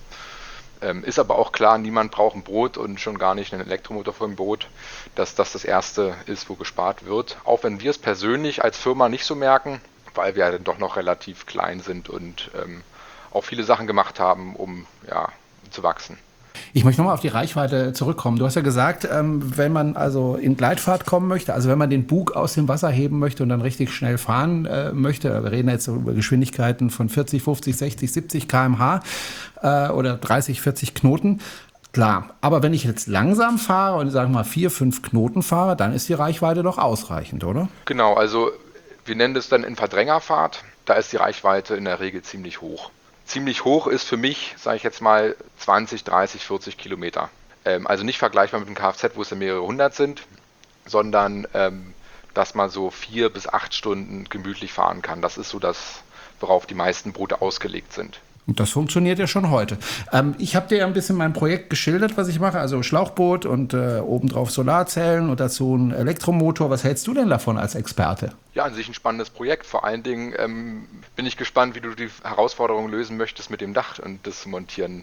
Ist aber auch klar, niemand braucht ein Boot und schon gar nicht einen Elektromotor für ein Boot, dass das das Erste ist, wo gespart wird. Auch wenn wir es persönlich als Firma nicht so merken, weil wir dann doch noch relativ klein sind und auch viele Sachen gemacht haben, um zu wachsen. Ich möchte nochmal auf die Reichweite zurückkommen. Du hast ja gesagt, wenn man also in Gleitfahrt kommen möchte, also wenn man den Bug aus dem Wasser heben möchte und dann richtig schnell fahren möchte, wir reden jetzt über Geschwindigkeiten von 40, 50, 60, 70 km/h oder 30, 40 Knoten, klar. Aber wenn ich jetzt langsam fahre und sagen wir mal 4, 5 Knoten fahre, dann ist die Reichweite doch ausreichend, oder? Genau, also wir nennen das dann in Verdrängerfahrt. Da ist die Reichweite in der Regel ziemlich hoch. Ziemlich hoch ist für mich, sage ich jetzt mal, 20, 30, 40 Kilometer. Also nicht vergleichbar mit einem Kfz, wo es ja mehrere hundert sind, sondern dass man so 4 bis 8 Stunden gemütlich fahren kann. Das ist so das, worauf die meisten Boote ausgelegt sind. Und das funktioniert ja schon heute. Ich habe dir ja ein bisschen mein Projekt geschildert, was ich mache. Also Schlauchboot und obendrauf Solarzellen und dazu ein Elektromotor. Was hältst du denn davon als Experte? Ja, an sich ein spannendes Projekt. Vor allen Dingen bin ich gespannt, wie du die Herausforderung lösen möchtest mit dem Dach und das Montieren.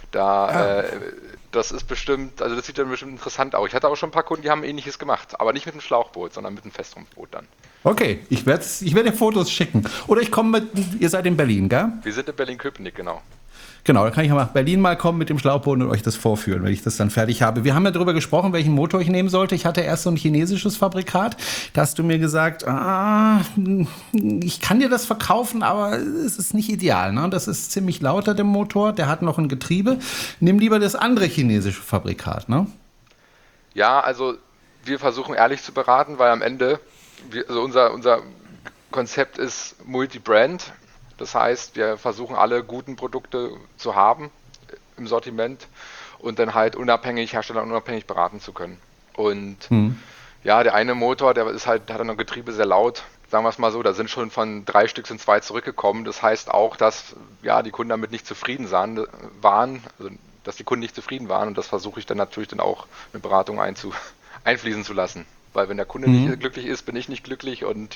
Das ist bestimmt, also das sieht dann bestimmt interessant aus. Ich hatte auch schon ein paar Kunden, die haben Ähnliches gemacht. Aber nicht mit einem Schlauchboot, sondern mit einem Festrumpfboot dann. Okay, ich werd dir Fotos schicken. Oder ich komme ihr seid in Berlin, gell? Wir sind in Berlin-Köpenick, genau. Genau, dann kann ich ja nach Berlin mal kommen mit dem Schlauchboot und euch das vorführen, wenn ich das dann fertig habe. Wir haben ja darüber gesprochen, welchen Motor ich nehmen sollte. Ich hatte erst so ein chinesisches Fabrikat. Da hast du mir gesagt, ich kann dir das verkaufen, aber es ist nicht ideal. Ne? Das ist ziemlich lauter, der Motor. Der hat noch ein Getriebe. Nimm lieber das andere chinesische Fabrikat, ne? Ja, also wir versuchen ehrlich zu beraten, weil am Ende, unser Konzept ist Multi-Brand. Das heißt, wir versuchen alle guten Produkte zu haben im Sortiment und dann halt herstellerunabhängig beraten zu können. Und der eine Motor, der ist halt, hat dann ein Getriebe sehr laut. Sagen wir es mal so, da sind schon von 3 Stück sind 2 zurückgekommen. Das heißt auch, dass die Kunden damit nicht zufrieden waren, also dass die Kunden nicht zufrieden waren. Und das versuche ich dann natürlich dann auch mit Beratung einfließen zu lassen. Weil wenn der Kunde nicht glücklich ist, bin ich nicht glücklich und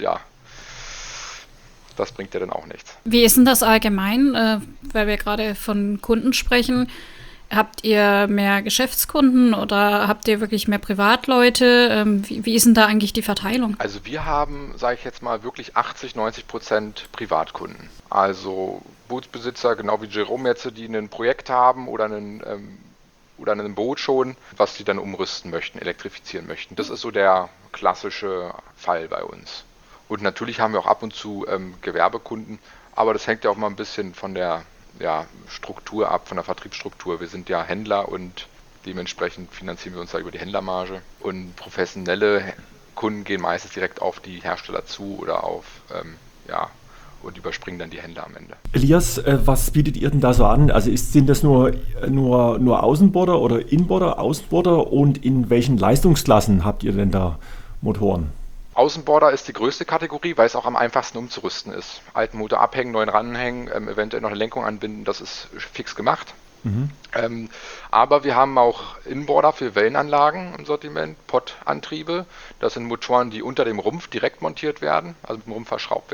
das bringt ja dann auch nichts. Wie ist denn das allgemein, weil wir gerade von Kunden sprechen? Habt ihr mehr Geschäftskunden oder habt ihr wirklich mehr Privatleute? Wie ist denn da eigentlich die Verteilung? Also wir haben, sage ich jetzt mal, wirklich 80-90% Privatkunden. Also Bootsbesitzer, genau wie Jerome jetzt, die ein Projekt haben oder ein Boot schon, was sie dann umrüsten möchten, elektrifizieren möchten. Das ist so der klassische Fall bei uns. Und natürlich haben wir auch ab und zu Gewerbekunden, aber das hängt ja auch mal ein bisschen von der Struktur ab, von der Vertriebsstruktur. Wir sind ja Händler und dementsprechend finanzieren wir uns da über die Händlermarge. Und professionelle Kunden gehen meistens direkt auf die Hersteller zu oder und überspringen dann die Händler am Ende. Elias, was bietet ihr denn da so an? Also sind das nur Außenborder oder Inborder, Außenborder und in welchen Leistungsklassen habt ihr denn da Motoren? Außenborder ist die größte Kategorie, weil es auch am einfachsten umzurüsten ist. Alten Motor abhängen, neuen ranhängen, eventuell noch eine Lenkung anbinden, das ist fix gemacht. Aber wir haben auch Inboarder für Wellenanlagen im Sortiment, Pott-Antriebe. Das sind Motoren, die unter dem Rumpf direkt montiert werden, also mit dem Rumpf verschraubt werden.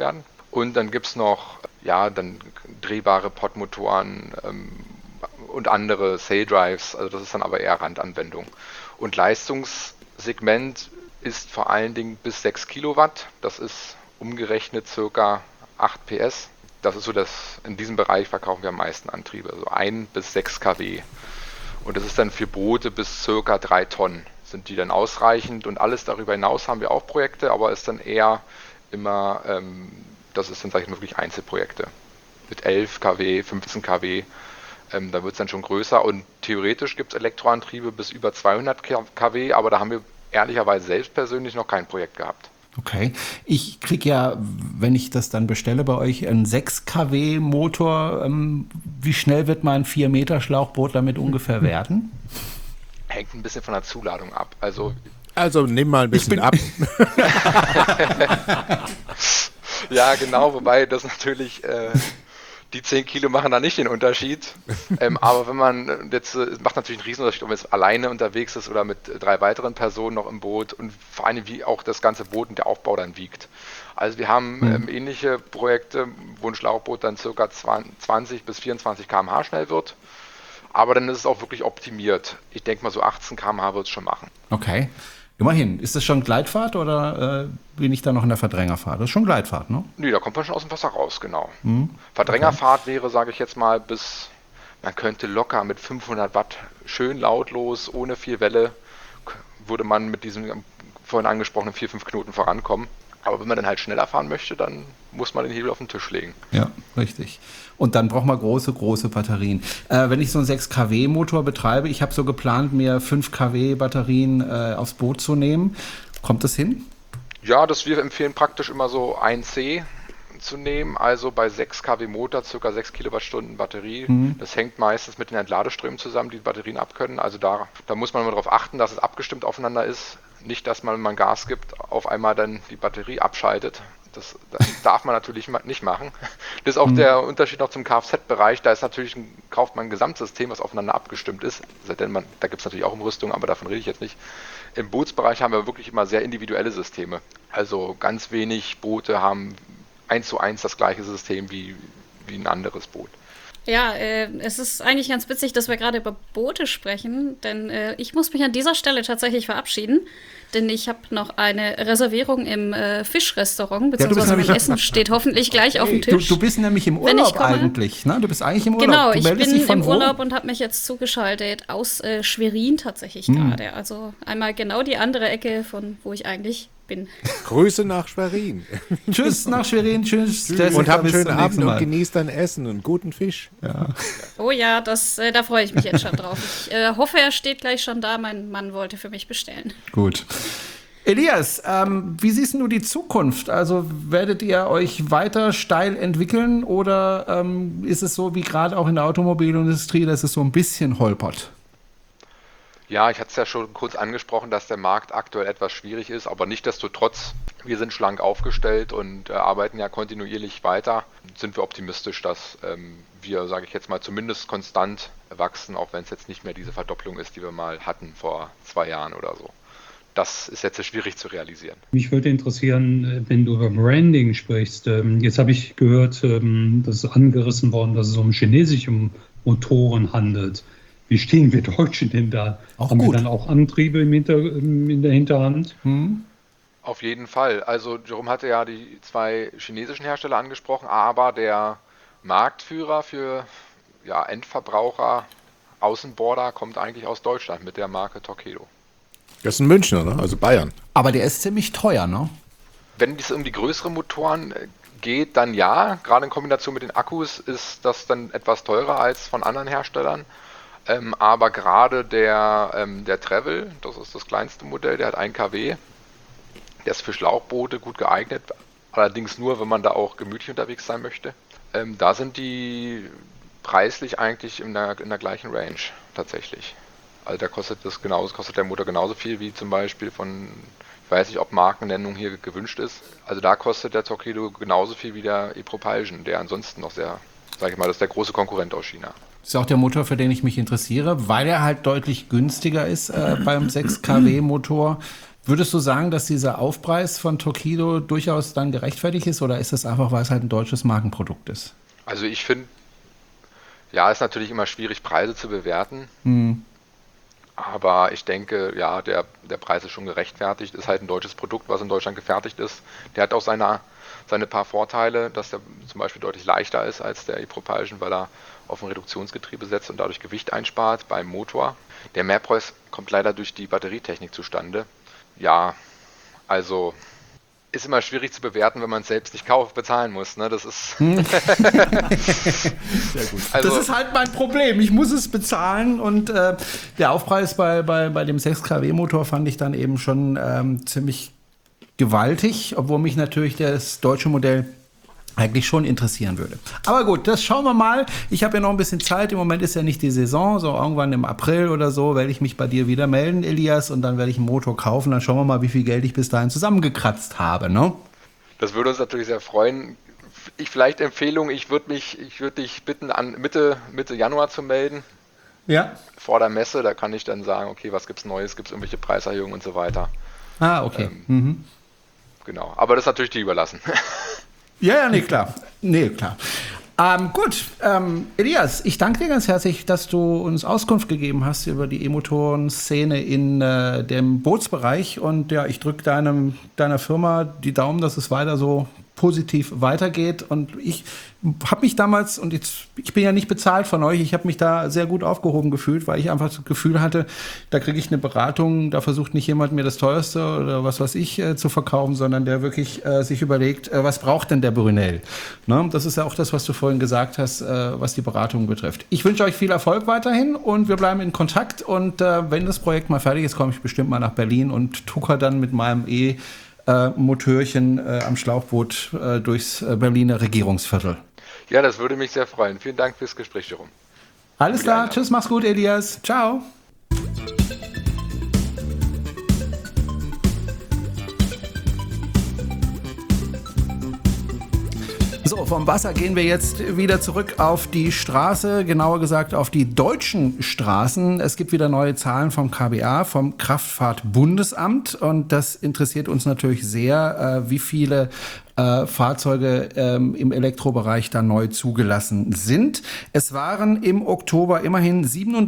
Und dann gibt es noch dann drehbare Podmotoren und andere Sail-Drives, also das ist dann aber eher Randanwendung. Und Leistungssegment ist vor allen Dingen bis 6 Kilowatt, das ist umgerechnet circa 8 PS. Das ist so, in diesem Bereich verkaufen wir am meisten Antriebe, also 1 bis 6 kW. Und das ist dann für Boote bis circa 3 Tonnen sind die dann ausreichend, und alles darüber hinaus haben wir auch Projekte, aber ist dann eher immer, das ist dann, sage ich mal, wirklich Einzelprojekte mit 11 kW, 15 kW, da wird es dann schon größer, und theoretisch gibt es Elektroantriebe bis über 200 kW, aber da haben wir ehrlicherweise selbst persönlich noch kein Projekt gehabt. Okay. Ich kriege ja, wenn ich das dann bestelle bei euch, einen 6 kW Motor. Wie schnell wird mein 4 Meter Schlauchboot damit ungefähr werden? Hängt ein bisschen von der Zuladung ab. Also nimm mal ein bisschen ab. Ja, genau, wobei das natürlich, die 10 Kilo machen da nicht den Unterschied. Aber wenn man jetzt, es macht natürlich einen Riesenunterschied, ob man jetzt alleine unterwegs ist oder mit 3 weiteren Personen noch im Boot, und vor allem wie auch das ganze Boot und der Aufbau dann wiegt. Also wir haben ähnliche Projekte, wo ein Schlauchboot dann ca. 20 bis 24 km/h schnell wird. Aber dann ist es auch wirklich optimiert. Ich denke mal, so 18 km/h wird es schon machen. Okay. Immerhin. Ist das schon Gleitfahrt oder bin ich da noch in der Verdrängerfahrt? Das ist schon Gleitfahrt, ne? Nee, da kommt man schon aus dem Wasser raus, genau. Verdrängerfahrt wäre, sage ich jetzt mal, man könnte locker mit 500 Watt schön lautlos, ohne viel Welle, würde man mit diesem vorhin angesprochenen 4-5 Knoten vorankommen. Aber wenn man dann halt schneller fahren möchte, dann muss man den Hebel auf den Tisch legen. Ja, richtig. Und dann braucht man große Batterien. Wenn ich so einen 6 kW Motor betreibe, ich habe so geplant, mir 5 kW Batterien aufs Boot zu nehmen. Kommt das hin? Ja, wir empfehlen praktisch immer so 1C zu nehmen, also bei 6 kW Motor ca. 6 Kilowattstunden Batterie. Das hängt meistens mit den Entladeströmen zusammen, die Batterien abkönnen. Also da muss man immer darauf achten, dass es abgestimmt aufeinander ist. Nicht, dass man, wenn man Gas gibt, auf einmal dann die Batterie abschaltet. Das darf man natürlich nicht machen. Das ist auch der Unterschied noch zum Kfz-Bereich. Da kauft man ein Gesamtsystem, was aufeinander abgestimmt ist. Denn da gibt es natürlich auch Umrüstung, aber davon rede ich jetzt nicht. Im Bootsbereich haben wir wirklich immer sehr individuelle Systeme. Also ganz wenig Boote haben 1:1 das gleiche System wie ein anderes Boot. Ja, es ist eigentlich ganz witzig, dass wir gerade über Boote sprechen, denn ich muss mich an dieser Stelle tatsächlich verabschieden, denn ich habe noch eine Reservierung im Fischrestaurant, beziehungsweise mein Essen steht hoffentlich gleich auf dem Tisch. Du bist nämlich im Urlaub eigentlich, ne? Du bist eigentlich im Urlaub. Genau, ich bin im Urlaub und habe mich jetzt zugeschaltet aus Schwerin tatsächlich gerade. Also einmal genau die andere Ecke, von wo ich eigentlich bin. Grüße nach Schwerin. Tschüss nach Schwerin, tschüss. Und habt einen schönen Abend und genießt dein Essen und guten Fisch. Ja. Oh ja, da freue ich mich jetzt schon drauf. Ich hoffe, er steht gleich schon da. Mein Mann wollte für mich bestellen. Gut. Elias, wie siehst du die Zukunft? Also werdet ihr euch weiter steil entwickeln oder ist es so wie gerade auch in der Automobilindustrie, dass es so ein bisschen holpert? Ja, ich hatte es ja schon kurz angesprochen, dass der Markt aktuell etwas schwierig ist, aber nichtsdestotrotz, wir sind schlank aufgestellt und arbeiten ja kontinuierlich weiter. Sind wir optimistisch, dass wir, sage ich jetzt mal, zumindest konstant wachsen, auch wenn es jetzt nicht mehr diese Verdopplung ist, die wir mal hatten vor 2 Jahren oder so. Das ist jetzt schwierig zu realisieren. Mich würde interessieren, wenn du über Branding sprichst. Jetzt habe ich gehört, dass es angerissen worden, dass es um chinesische Motoren handelt. Wie stehen wir Deutschen denn da? Auch Haben gut. wir dann auch Antriebe in der Hinterhand? Auf jeden Fall. Also Jerome hatte ja die 2 chinesischen Hersteller angesprochen, aber der Marktführer für Endverbraucher Außenborder kommt eigentlich aus Deutschland mit der Marke Torqeedo. Das ist ein Münchner, ne? Also Bayern. Aber der ist ziemlich teuer, ne? Wenn es um die größeren Motoren geht, dann ja. Gerade in Kombination mit den Akkus ist das dann etwas teurer als von anderen Herstellern. Aber gerade der Travel, das ist das kleinste Modell, der hat 1 kW. Der ist für Schlauchboote gut geeignet, allerdings nur, wenn man da auch gemütlich unterwegs sein möchte. Da sind die preislich eigentlich in der gleichen Range tatsächlich. Also da kostet der Motor genauso viel wie zum Beispiel ich weiß nicht, ob Markennennung hier gewünscht ist. Also da kostet der Torqeedo genauso viel wie der ePropulsion, der ansonsten noch sehr, sage ich mal, das ist der große Konkurrent aus China. Das ist auch der Motor, für den ich mich interessiere, weil er halt deutlich günstiger ist beim 6 kW Motor. Würdest du sagen, dass dieser Aufpreis von Torqeedo durchaus dann gerechtfertigt ist oder ist das einfach, weil es halt ein deutsches Markenprodukt ist? Also ich finde, ja, ist natürlich immer schwierig, Preise zu bewerten. Aber ich denke, ja, der Preis ist schon gerechtfertigt. Ist halt ein deutsches Produkt, was in Deutschland gefertigt ist. Der hat auch seine paar Vorteile, dass der zum Beispiel deutlich leichter ist als der e-Propulsion, weil er auf ein Reduktionsgetriebe setzt und dadurch Gewicht einspart beim Motor. Der Mehrpreis kommt leider durch die Batterietechnik zustande. Ja, also ist immer schwierig zu bewerten, wenn man es selbst nicht bezahlen muss. Ne? Das ist Sehr gut. Also, das ist halt mein Problem. Ich muss es bezahlen und der Aufpreis bei dem 6 kW Motor fand ich dann eben schon ziemlich gewaltig, obwohl mich natürlich das deutsche Modell eigentlich schon interessieren würde. Aber gut, das schauen wir mal. Ich habe ja noch ein bisschen Zeit. Im Moment ist ja nicht die Saison. So irgendwann im April oder so werde ich mich bei dir wieder melden, Elias, und dann werde ich einen Motor kaufen. Dann schauen wir mal, wie viel Geld ich bis dahin zusammengekratzt habe. Ne? Das würde uns natürlich sehr freuen. Vielleicht Empfehlung, ich würde dich bitten, an Mitte Januar zu melden. Ja. Vor der Messe, da kann ich dann sagen, okay, was gibt's Neues, gibt es irgendwelche Preiserhöhungen und so weiter. Ah, okay. Genau, aber das ist natürlich dir überlassen. Ja, nee, klar. Gut, Elias, ich danke dir ganz herzlich, dass du uns Auskunft gegeben hast über die E-Motoren-Szene in dem Bootsbereich. Und ja, ich drücke deiner Firma die Daumen, dass es weiter so positiv weitergeht. Und ich habe mich damals, und jetzt, ich bin ja nicht bezahlt von euch, ich habe mich da sehr gut aufgehoben gefühlt, weil ich einfach das Gefühl hatte, da kriege ich eine Beratung, da versucht nicht jemand mir das Teuerste oder was weiß ich zu verkaufen, sondern der wirklich sich überlegt, was braucht denn der Brunel? Ne? Das ist ja auch das, was du vorhin gesagt hast, was die Beratung betrifft. Ich wünsche euch viel Erfolg weiterhin und wir bleiben in Kontakt und wenn das Projekt mal fertig ist, komme ich bestimmt mal nach Berlin und tucker dann mit meinem Motörchen am Schlauchboot durchs Berliner Regierungsviertel. Ja, das würde mich sehr freuen. Vielen Dank fürs Gespräch, Jerome. Alles klar, tschüss, mach's gut, Elias. Ciao. So, vom Wasser gehen wir jetzt wieder zurück auf die Straße, genauer gesagt auf die deutschen Straßen. Es gibt wieder neue Zahlen vom KBA, vom Kraftfahrtbundesamt. Und das interessiert uns natürlich sehr, wie viele Fahrzeuge im Elektrobereich da neu zugelassen sind. Es waren im Oktober immerhin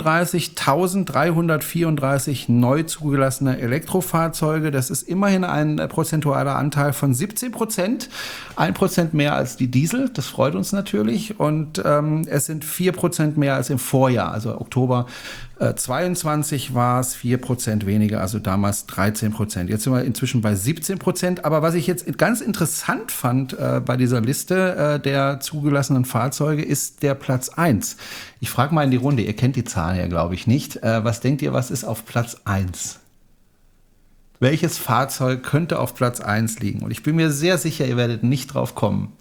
37.334 neu zugelassene Elektrofahrzeuge. Das ist immerhin ein prozentualer Anteil von 17%, 1% mehr als die Diesel. Das freut uns natürlich. Und es sind 4% mehr als im Vorjahr, also Oktober 22 war es 4% weniger, also damals 13%. Jetzt sind wir inzwischen bei 17%. Aber was ich jetzt ganz interessant fand bei dieser Liste der zugelassenen Fahrzeuge, ist der Platz 1. Ich frage mal in die Runde, ihr kennt die Zahlen ja, glaube ich, nicht. Was denkt ihr, was ist auf Platz 1? Welches Fahrzeug könnte auf Platz 1 liegen? Und ich bin mir sehr sicher, ihr werdet nicht drauf kommen.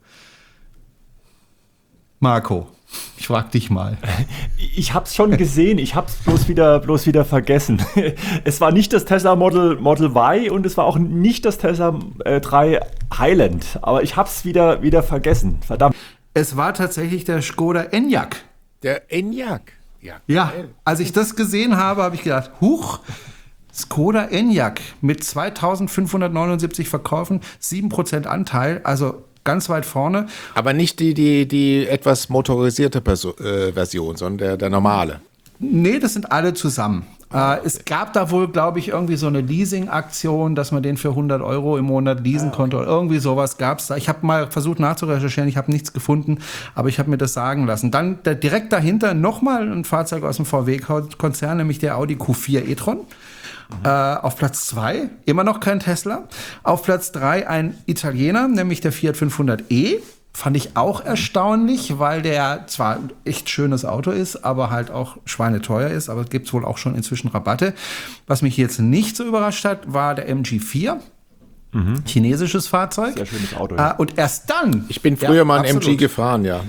Marco, ich frag dich mal. Ich hab's schon gesehen, ich hab's bloß wieder vergessen. Es war nicht das Tesla Model Y und es war auch nicht das Tesla 3 Highland, aber ich hab's wieder vergessen, verdammt. Es war tatsächlich der Skoda Enyaq. Der Enyaq? Ja, als ich das gesehen habe, habe ich gedacht, huch, Skoda Enyaq mit 2.579 Verkäufen, 7% Anteil, also ganz weit vorne. Aber nicht die etwas motorisierte Version, sondern der normale. Nee, das sind alle zusammen. Es gab da wohl, glaube ich, irgendwie so eine Leasing-Aktion, dass man den für 100 € im Monat leasen konnte. Oder irgendwie sowas gab es da. Ich habe mal versucht nachzurecherchieren, ich habe nichts gefunden, aber ich habe mir das sagen lassen. Dann direkt dahinter nochmal ein Fahrzeug aus dem VW-Konzern, nämlich der Audi Q4 e-tron. Auf Platz 2 immer noch kein Tesla. Auf Platz 3 ein Italiener, nämlich der Fiat 500e. Fand ich auch erstaunlich, weil der zwar ein echt schönes Auto ist, aber halt auch schweineteuer ist. Aber es gibt wohl auch schon inzwischen Rabatte. Was mich jetzt nicht so überrascht hat, war der MG4. Chinesisches Fahrzeug. Sehr schönes Auto. Und erst dann. Ich bin früher mal ein MG gefahren, ja.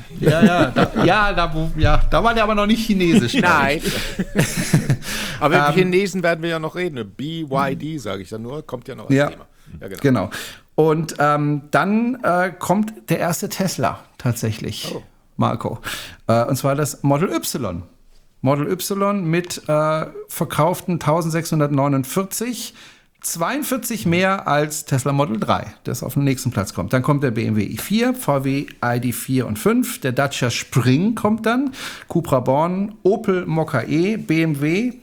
Da war der aber noch nicht chinesisch. Nein. Aber über Chinesen werden wir ja noch reden. BYD, sage ich dann nur, kommt ja noch als Thema. Ja, genau. Und dann kommt der erste Tesla tatsächlich, Marco. Und zwar das Model Y. Model Y mit verkauften 1649. 42 mehr als Tesla Model 3, das auf den nächsten Platz kommt. Dann kommt der BMW i4, VW ID4 und 5, der Dacia Spring kommt dann, Cupra Born, Opel Mokka E, BMW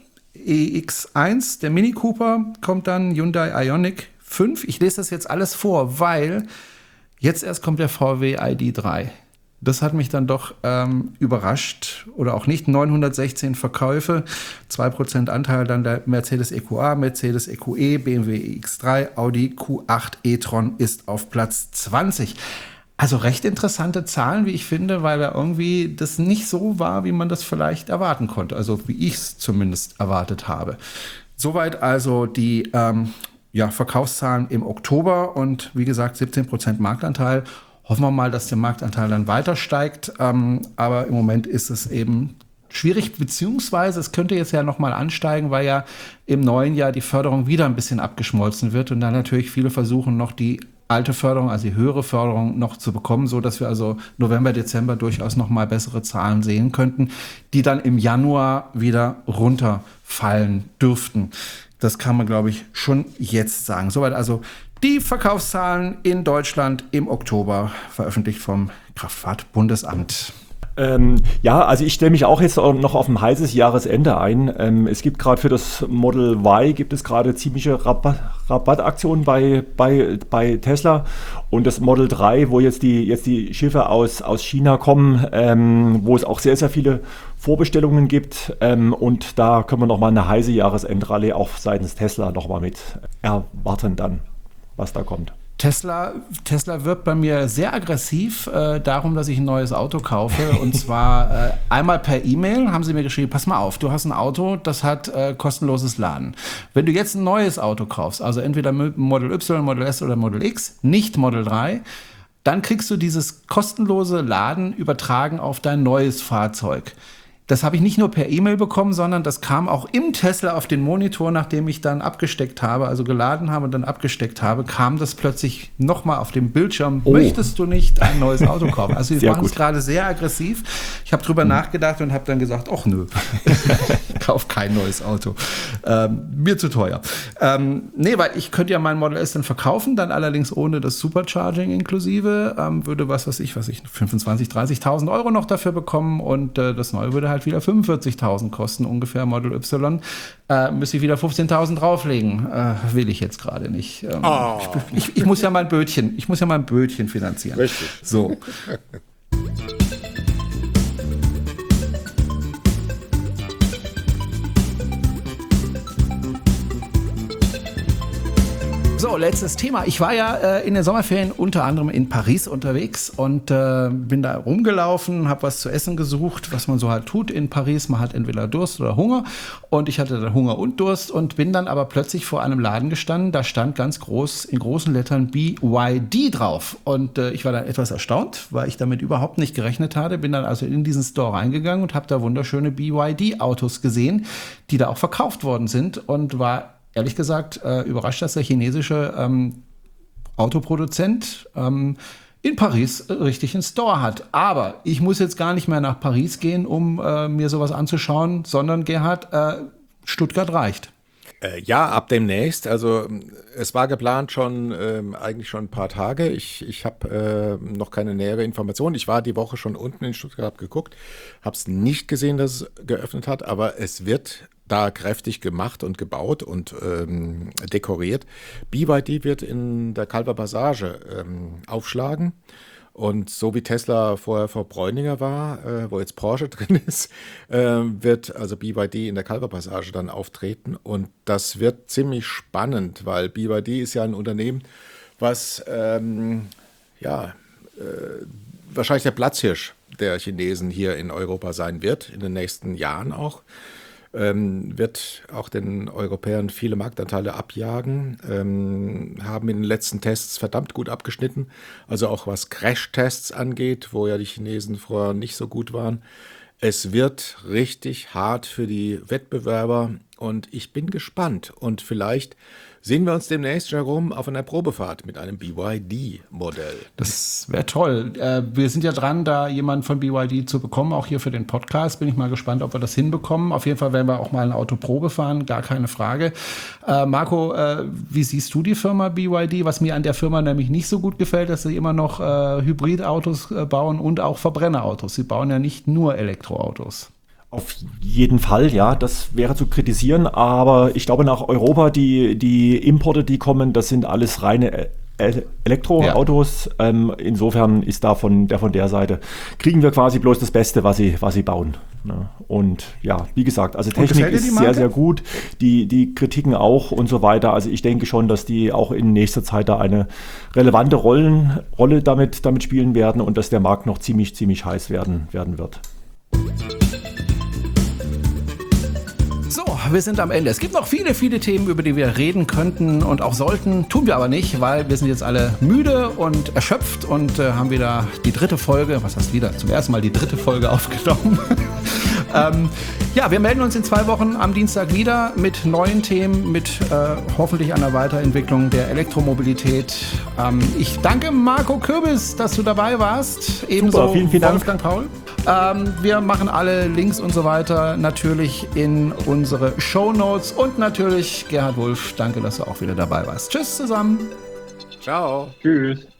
EX1, der Mini Cooper kommt dann, Hyundai Ioniq 5. Ich lese das jetzt alles vor, weil jetzt erst kommt der VW ID3. Das hat mich dann doch überrascht oder auch nicht. 916 Verkäufe, 2% Anteil dann der Mercedes EQA, Mercedes EQE, BMW iX3, Audi Q8 e-tron ist auf Platz 20. Also recht interessante Zahlen, wie ich finde, weil da irgendwie das nicht so war, wie man das vielleicht erwarten konnte. Also wie ich es zumindest erwartet habe. Soweit also die Verkaufszahlen im Oktober und wie gesagt 17% Marktanteil. Hoffen wir mal, dass der Marktanteil dann weiter steigt. Aber im Moment ist es eben schwierig, beziehungsweise es könnte jetzt ja nochmal ansteigen, weil ja im neuen Jahr die Förderung wieder ein bisschen abgeschmolzen wird und dann natürlich viele versuchen, noch die alte Förderung, also die höhere Förderung noch zu bekommen, so dass wir also November, Dezember durchaus nochmal bessere Zahlen sehen könnten, die dann im Januar wieder runterfallen dürften. Das kann man, glaube ich, schon jetzt sagen. Soweit also die Verkaufszahlen in Deutschland im Oktober, veröffentlicht vom Kraftfahrtbundesamt. Also ich stelle mich auch jetzt noch auf ein heißes Jahresende ein. Es gibt gerade für das Model Y gibt es gerade ziemliche Rabattaktionen bei Tesla und das Model 3, wo jetzt die Schiffe aus China kommen, wo es auch sehr, sehr viele Vorbestellungen gibt und da können wir nochmal eine heiße Jahresendrallye auch seitens Tesla nochmal mit erwarten dann, was da kommt. Tesla wirbt bei mir sehr aggressiv darum, dass ich ein neues Auto kaufe. Und zwar einmal per E-Mail haben sie mir geschrieben, pass mal auf, du hast ein Auto, das hat kostenloses Laden. Wenn du jetzt ein neues Auto kaufst, also entweder Model Y, Model S oder Model X, nicht Model 3, dann kriegst du dieses kostenlose Laden übertragen auf dein neues Fahrzeug. Das habe ich nicht nur per E-Mail bekommen, sondern das kam auch im Tesla auf den Monitor, nachdem ich dann abgesteckt habe, also geladen habe und dann abgesteckt habe, kam das plötzlich nochmal auf dem Bildschirm. Oh. Möchtest du nicht ein neues Auto kaufen? Also wir machen es gerade sehr aggressiv. Ich habe drüber nachgedacht und habe dann gesagt, ach nö, ich kaufe kein neues Auto. Mir zu teuer. Weil ich könnte ja mein Model S dann verkaufen, dann allerdings ohne das Supercharging inklusive, würde was weiß ich, 25.000, 30.000 Euro noch dafür bekommen und das neue würde halt wieder 45.000 kosten, ungefähr Model Y, müsste ich wieder 15.000 drauflegen. Will ich jetzt gerade nicht. Ich muss ja mein Bötchen finanzieren. Richtig. So. So, letztes Thema. Ich war ja in den Sommerferien unter anderem in Paris unterwegs und bin da rumgelaufen, habe was zu essen gesucht, was man so halt tut in Paris. Man hat entweder Durst oder Hunger und ich hatte dann Hunger und Durst und bin dann aber plötzlich vor einem Laden gestanden. Da stand ganz groß in großen Lettern BYD drauf und ich war dann etwas erstaunt, weil ich damit überhaupt nicht gerechnet hatte. Bin dann also in diesen Store reingegangen und habe da wunderschöne BYD-Autos gesehen, die da auch verkauft worden sind und war ehrlich gesagt überrascht, dass der chinesische Autoproduzent in Paris richtig einen Store hat. Aber ich muss jetzt gar nicht mehr nach Paris gehen, um mir sowas anzuschauen, sondern Gerhard, Stuttgart reicht. Ja, ab demnächst. Also es war geplant eigentlich schon ein paar Tage. Ich habe noch keine nähere Information. Ich war die Woche schon unten in Stuttgart, habe geguckt, habe es nicht gesehen, dass es geöffnet hat, aber es wird da kräftig gemacht und gebaut und dekoriert. BYD wird in der Calver Passage aufschlagen. Und so wie Tesla vorher vor Bräuninger war, wo jetzt Porsche drin ist, wird also BYD in der Calver Passage dann auftreten. Und das wird ziemlich spannend, weil BYD ist ja ein Unternehmen, was wahrscheinlich der Platzhirsch der Chinesen hier in Europa sein wird, in den nächsten Jahren auch. Wird auch den Europäern viele Marktanteile abjagen, haben in den letzten Tests verdammt gut abgeschnitten, also auch was Crash-Tests angeht, wo ja die Chinesen vorher nicht so gut waren. Es wird richtig hart für die Wettbewerber und ich bin gespannt und vielleicht sehen wir uns demnächst, Jerome, auf einer Probefahrt mit einem BYD-Modell. Das wäre toll. Wir sind ja dran, da jemanden von BYD zu bekommen, auch hier für den Podcast. Bin ich mal gespannt, ob wir das hinbekommen. Auf jeden Fall werden wir auch mal ein Auto Probe fahren, gar keine Frage. Marco, wie siehst du die Firma BYD? Was mir an der Firma nämlich nicht so gut gefällt, dass sie immer noch Hybridautos bauen und auch Verbrennerautos. Sie bauen ja nicht nur Elektroautos. Auf jeden Fall, ja, das wäre zu kritisieren, aber ich glaube nach Europa, die Importe, die kommen, das sind alles reine Elektroautos. Ja. Insofern ist da von der Seite, kriegen wir quasi bloß das Beste, was sie bauen. Ne? Und ja, wie gesagt, also Technik ist sehr, sehr gut, die Kritiken auch und so weiter. Also ich denke schon, dass die auch in nächster Zeit da eine relevante Rolle damit spielen werden und dass der Markt noch ziemlich heiß werden wird. So, wir sind am Ende. Es gibt noch viele, viele Themen, über die wir reden könnten und auch sollten. Tun wir aber nicht, weil wir sind jetzt alle müde und erschöpft und haben wieder die 3. Folge, was heißt wieder, zum ersten Mal die 3. Folge aufgenommen. Ja, wir melden uns in 2 Wochen am Dienstag wieder mit neuen Themen, mit hoffentlich einer Weiterentwicklung der Elektromobilität. Ich danke Marco Kürbis, dass du dabei warst. Ebenso vielen Dank. Wolfgang Paul. Wir machen alle Links und so weiter natürlich in unsere Shownotes und natürlich Gerhard Wulff, danke, dass du auch wieder dabei warst. Tschüss zusammen. Ciao. Tschüss.